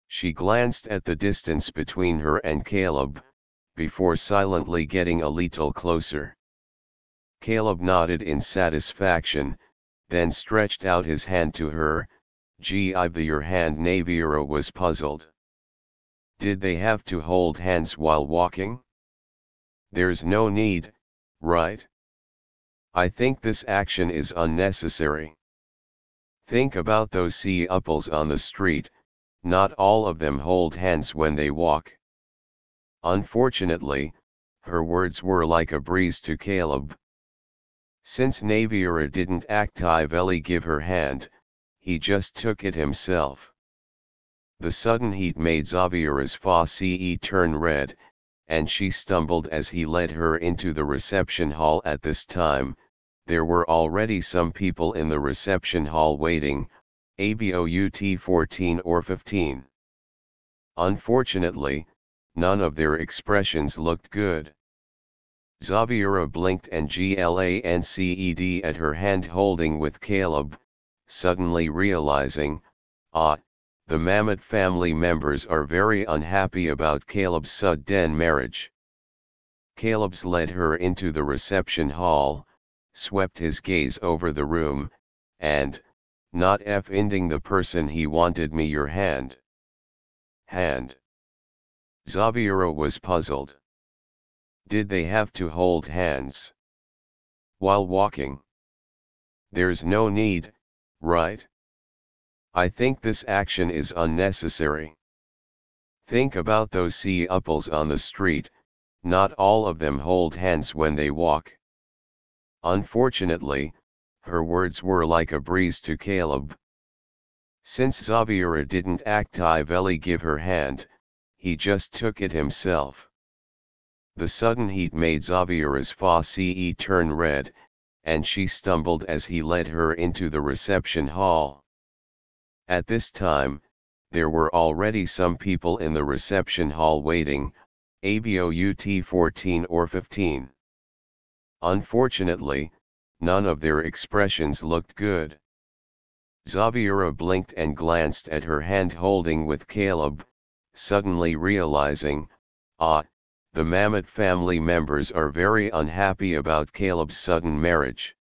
She glanced at the distance between her and Caleb, before silently getting a little closer. Caleb nodded in satisfaction, then stretched out his hand to her. Give your hand. Naviera was puzzled. Did they have to hold hands while walking? There's no need, right? I think this action is unnecessary. Think about those couples on the street, not all of them hold hands when they walk. Unfortunately, her words were like a breeze to Caleb. Since Naviera didn't actively give her hand, he just took it himself. The sudden heat made Xaviera's face turn red, and she stumbled as he led her into the reception hall. At this time, there were already some people in the reception hall waiting, about fourteen or fifteen. Unfortunately, none of their expressions looked good. Xaviera blinked and glanced at her hand holding with Caleb, suddenly realizing, ah, the Mamet family members are very unhappy about Caleb's sudden marriage. Caleb's led her into the reception hall, swept his gaze over the room, and, not finding the person he wanted. Me your hand. Hand. Xaviera was puzzled. Did they have to hold hands while walking? There's no need, right? I think this action is unnecessary. Think about those couples on the street, not all of them hold hands when they walk. Unfortunately, her words were like a breeze to Caleb. Since Xaviera didn't actively give her hand, he just took it himself. The sudden heat made Xaviera's face turn red, and she stumbled as he led her into the reception hall. At this time, there were already some people in the reception hall waiting, about fourteen or fifteen. Unfortunately, none of their expressions looked good. Xaviera blinked and glanced at her hand holding with Caleb, suddenly realizing, ah, the Mamet family members are very unhappy about Caleb's sudden marriage.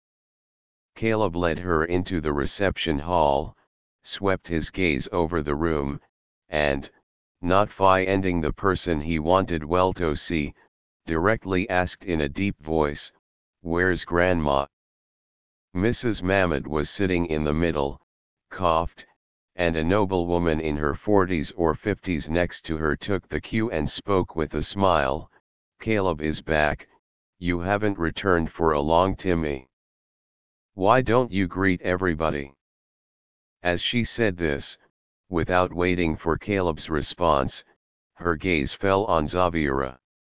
Caleb led her into the reception hall, swept his gaze over the room, and, not finding the person he wanted well to see, directly asked in a deep voice, "Where's Grandma?" Missus Mamet was sitting in the middle, coughed, and a noblewoman in her forties or fifties next to her took the cue and spoke with a smile, "Caleb is back, you haven't returned for a long time. Why don't you greet everybody?" As she said this, without waiting for Caleb's response, her gaze fell on Xaviera.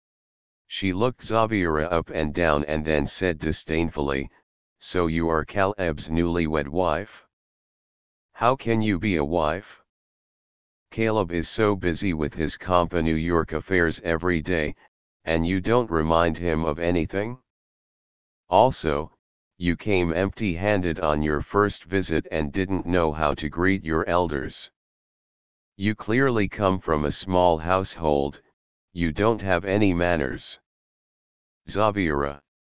She looked Xaviera up and down and then said disdainfully, "So you are Caleb's newlywed wife? How can you be a wife? Caleb is so busy with his compa New York affairs every day, and you don't remind him of anything? Also, you came empty-handed on your first visit and didn't know how to greet your elders. You clearly come from a small household, you don't have any manners." Xaviera.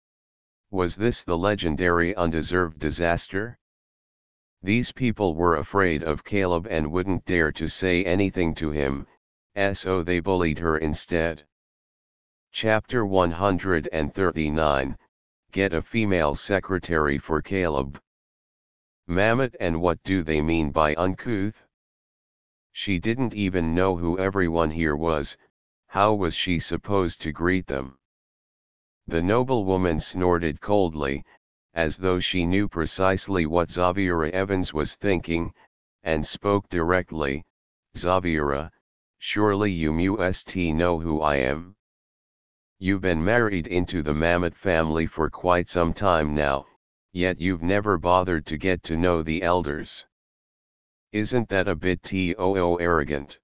Was this the legendary undeserved disaster? These people were afraid of Caleb and wouldn't dare to say anything to him, so they bullied her instead. Chapter one hundred thirty-nine, Get a female secretary for Caleb. Mamet, and what do they mean by uncouth? She didn't even know who everyone here was, how was she supposed to greet them? The noblewoman snorted coldly, as though she knew precisely what Xaviera Evans was thinking, and spoke directly, "Xaviera, surely you must know who I am? You've been married into the Mamet family for quite some time now, yet you've never bothered to get to know the elders. Isn't that a bit too arrogant?"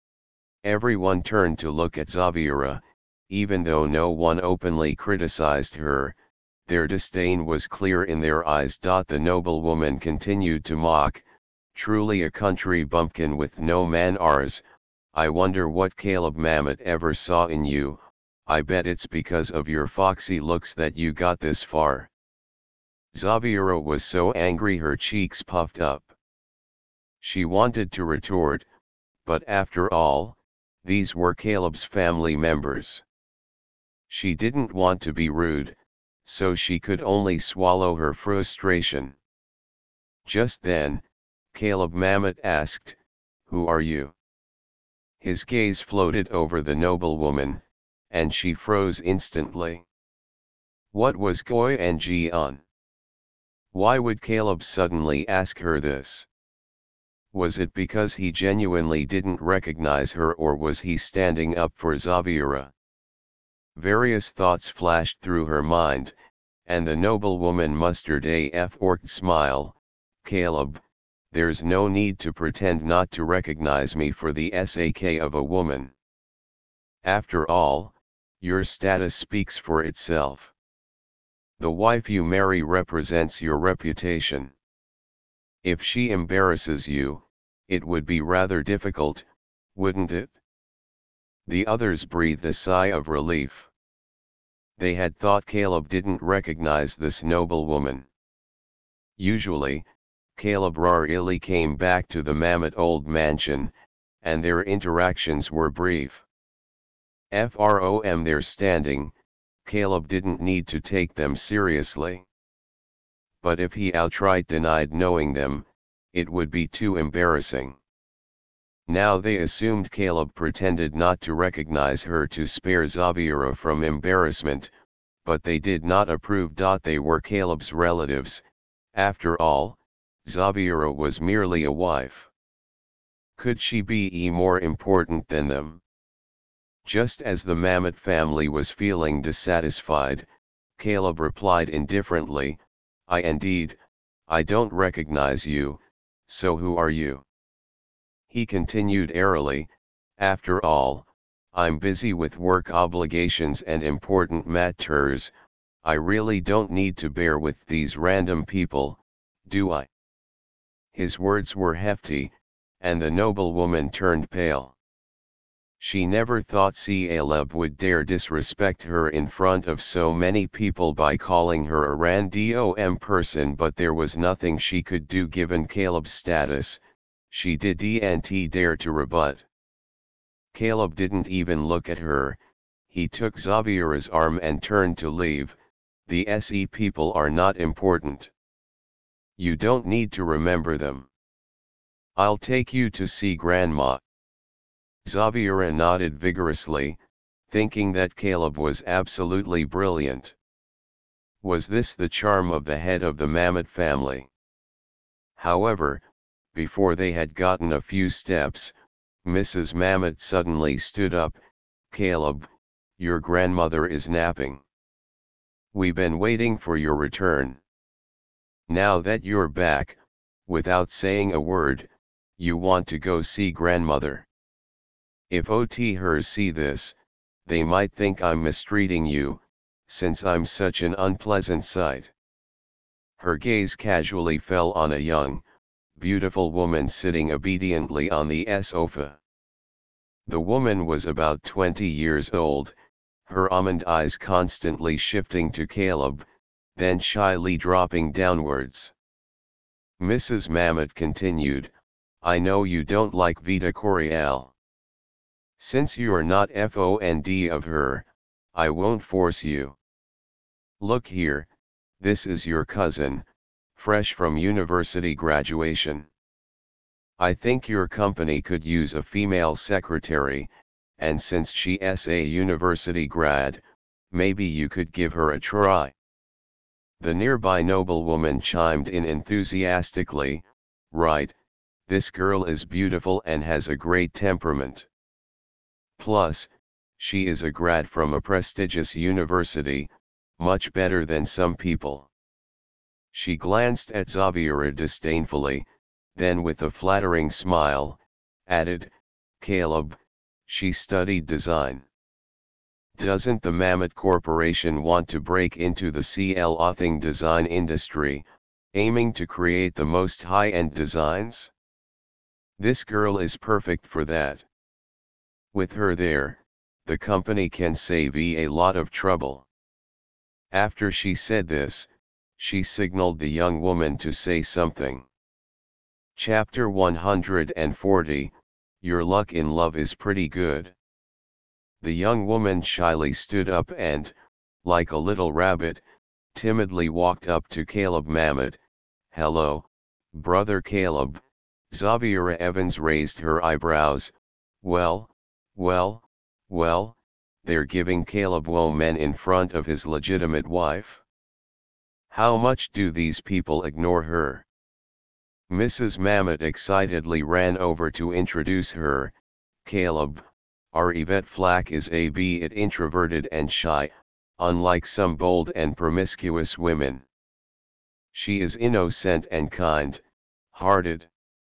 Everyone turned to look at Xaviera, even though no one openly criticized her, their disdain was clear in their eyes. The noblewoman continued to mock, "Truly a country bumpkin with no manners, I wonder what Caleb Mamet ever saw in you. I bet it's because of your foxy looks that you got this far. Xaviera was so angry her cheeks puffed up. She wanted to retort, but after all, these were Caleb's family members. She didn't want to be rude, so she could only swallow her frustration. Just then, Caleb Mamet asked, "Who are you?" His gaze floated over the noblewoman, and she froze instantly. What was going on? Why would Caleb suddenly ask her this? Was it because he genuinely didn't recognize her, or was he standing up for Xaviera? Various thoughts flashed through her mind, and the noblewoman mustered a forked smile. "Caleb, there's no need to pretend not to recognize me for the sake of a woman. After all, your status speaks for itself. The wife you marry represents your reputation. If she embarrasses you, it would be rather difficult, wouldn't it?" The others breathed a sigh of relief. They had thought Caleb didn't recognize this noblewoman. Usually, Caleb rarely came back to the Mamet old mansion, and their interactions were brief. From their standing, Caleb didn't need to take them seriously. But if he outright denied knowing them, it would be too embarrassing. Now they assumed Caleb pretended not to recognize her to spare Xaviera from embarrassment, but they did not approve. They were Caleb's relatives. After all, Xaviera was merely a wife. Could she be more important than them? Just as the Mamet family was feeling dissatisfied, Caleb replied indifferently, "I indeed, I don't recognize you, so who are you?" He continued airily, "After all, I'm busy with work obligations and important matters. I really don't need to bear with these random people, do I?" His words were hefty, and the noblewoman turned pale. She never thought Caleb would dare disrespect her in front of so many people by calling her a random person, but there was nothing she could do given Caleb's status. She didn't dare to rebut. Caleb didn't even look at her. He took Xaviera's arm and turned to leave. "The S E people are not important. You don't need to remember them. I'll take you to see Grandma." Xaviera nodded vigorously, thinking that Caleb was absolutely brilliant. Was this the charm of the head of the Mamet family? However, before they had gotten a few steps, Missus Mamet suddenly stood up. "Caleb, your grandmother is napping. We've been waiting for your return. Now that you're back, without saying a word, you want to go see grandmother. If O T hers see this, they might think I'm mistreating you, since I'm such an unpleasant sight." Her gaze casually fell on a young, beautiful woman sitting obediently on the sofa. The woman was about twenty years old, her almond eyes constantly shifting to Caleb, then shyly dropping downwards. Missus Mamet continued, "I know you don't like Vita Corial. Since you're not fond of her, I won't force you. Look here, this is your cousin, fresh from university graduation. I think your company could use a female secretary, and since she's a university grad, maybe you could give her a try." The nearby noblewoman chimed in enthusiastically, "Right, this girl is beautiful and has a great temperament. Plus, she is a grad from a prestigious university, much better than some people." She glanced at Xaviera disdainfully, then with a flattering smile, added, "Caleb, she studied design. Doesn't the Mamet Corporation want to break into the clothing design industry, aiming to create the most high-end designs? This girl is perfect for that. With her there, the company can save a lot of trouble. After she said this, she signaled the young woman to say something. Chapter one hundred forty, Your luck in love is pretty good. The young woman shyly stood up and, like a little rabbit, timidly walked up to Caleb Mamet. Hello, brother Caleb. Xaviera Evans raised her eyebrows. Well, well, well, they're giving Caleb women in front of his legitimate wife. How much do these people ignore her? Missus Mamet excitedly ran over to introduce her. Caleb, our Yvette Flack is a bit introverted and shy, unlike some bold and promiscuous women. She is innocent and kind-hearted.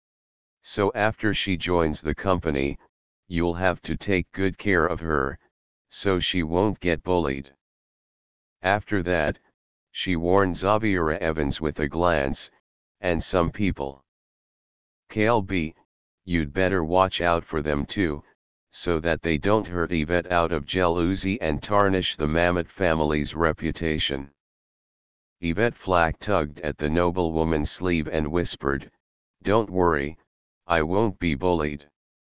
So after she joins the company, you'll have to take good care of her, so she won't get bullied. After that, she warned Xaviera Evans with a glance, and some people. Caleb, you'd better watch out for them too, so that they don't hurt Yvette out of jealousy and tarnish the Mamet family's reputation. Yvette Flack tugged at the noblewoman's sleeve and whispered, Don't worry, I won't be bullied.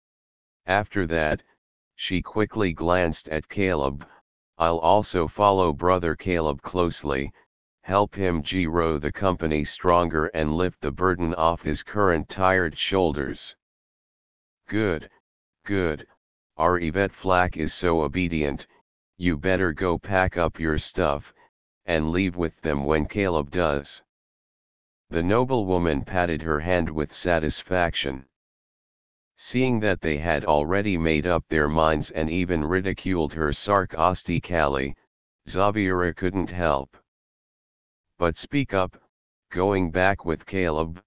After that, she quickly glanced at Caleb. I'll also follow brother Caleb closely, help him grow the company stronger and lift the burden off his current tired shoulders. Good, good, our Yvette Flack is so obedient, you better go pack up your stuff, and leave with them when Caleb does. The noblewoman patted her hand with satisfaction. Seeing that they had already made up their minds and even ridiculed her sarcastically, Xaviera couldn't help but speak up, going back with Caleb.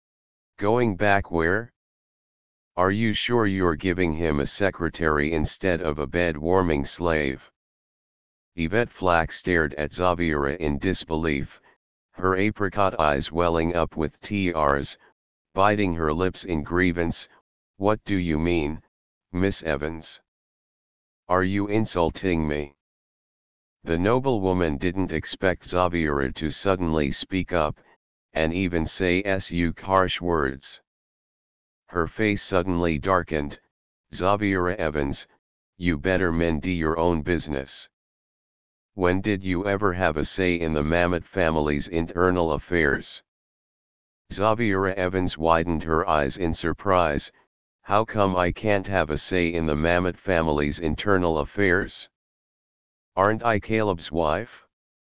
Going back where? Are you sure you're giving him a secretary instead of a bed-warming slave? Yvette Flack stared at Xaviera in disbelief, her apricot eyes welling up with tears, biting her lips in grievance. What do you mean, Miss Evans? Are you insulting me? The noblewoman didn't expect Xaviera to suddenly speak up, and even say such harsh words. Her face suddenly darkened. Xaviera Evans, you better mind your own business. When did you ever have a say in the Mamet family's internal affairs? Xaviera Evans widened her eyes in surprise. How come I can't have a say in the Mamet family's internal affairs? Aren't I Caleb's wife?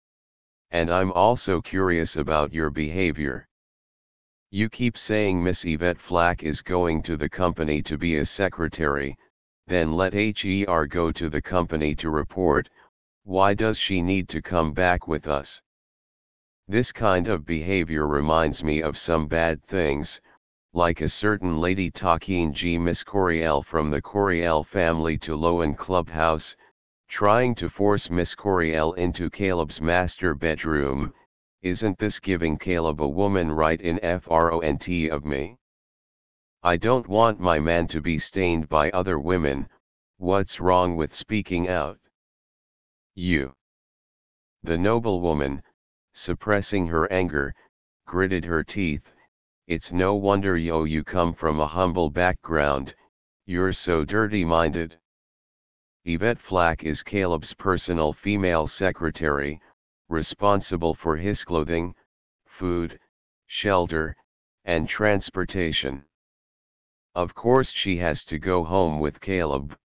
And I'm also curious about your behavior. You keep saying Miss Yvette Flack is going to the company to be a secretary, then let her go to the company to report. Why does she need to come back with us? This kind of behavior reminds me of some bad things, like a certain lady talking G Miss Coriel from the Coriel family to Lowen Clubhouse, trying to force Miss Coriel into Caleb's master bedroom. Isn't this giving Caleb a woman right in front of me? I don't want my man to be stained by other women. What's wrong with speaking out? You. The noblewoman, suppressing her anger, gritted her teeth. It's no wonder yo you come from a humble background, you're so dirty-minded. Yvette Flack is Caleb's personal female secretary, responsible for his clothing, food, shelter, and transportation. Of course she has to go home with Caleb.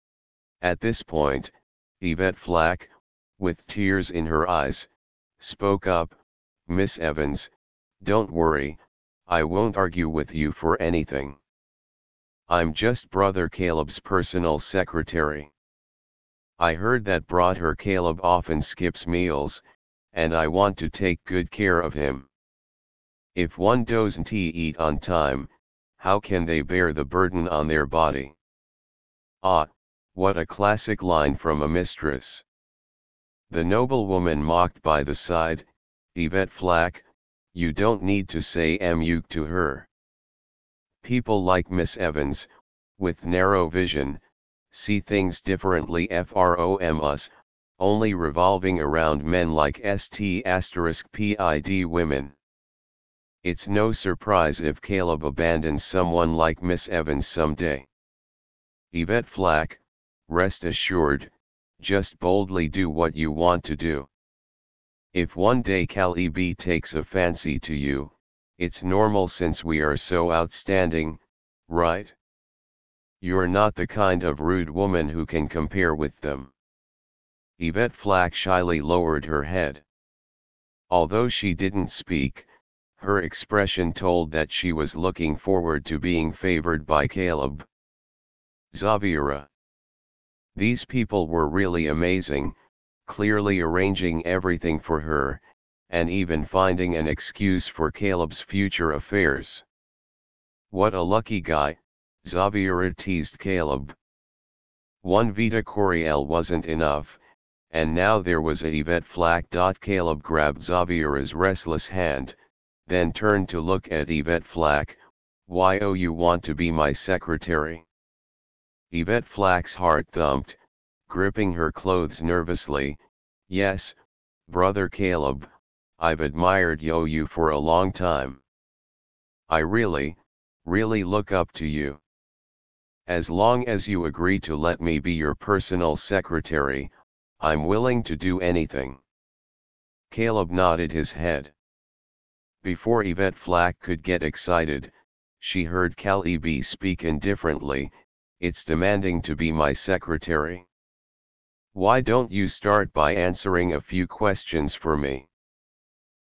At this point, Yvette Flack, with tears in her eyes, spoke up, Miss Evans, don't worry, I won't argue with you for anything. I'm just brother Caleb's personal secretary. I heard that brother Caleb often skips meals, and I want to take good care of him. If one doesn't eat on time, how can they bear the burden on their body? Ah, what a classic line from a mistress. The noblewoman mocked by the side, Yvette Flack, you don't need to say much to her. People like Miss Evans, with narrow vision, see things differently from us, only revolving around men like st asterisk pid women. It's no surprise if Caleb abandons someone like Miss Evans someday. Yvette Flack, rest assured, just boldly do what you want to do. If one day Caleb takes a fancy to you, it's normal since we are so outstanding, right? You're not the kind of rude woman who can compare with them. Yvette Flack shyly lowered her head. Although she didn't speak, her expression told that she was looking forward to being favored by Caleb. Xaviera. These people were really amazing, clearly arranging everything for her, and even finding an excuse for Caleb's future affairs. What a lucky guy, Xaviera teased Caleb. One Vita Coriel wasn't enough, and now there was a Yvette Flack. Caleb grabbed Xaviera's restless hand, then turned to look at Yvette Flack. Why oh you want to be my secretary? Yvette Flack's heart thumped, gripping her clothes nervously. Yes, brother Caleb, I've admired yo you for a long time. I really, really look up to you. As long as you agree to let me be your personal secretary, I'm willing to do anything. Caleb nodded his head. Before Yvette Flack could get excited, she heard Caleb speak indifferently. It's demanding to be my secretary. Why don't you start by answering a few questions for me?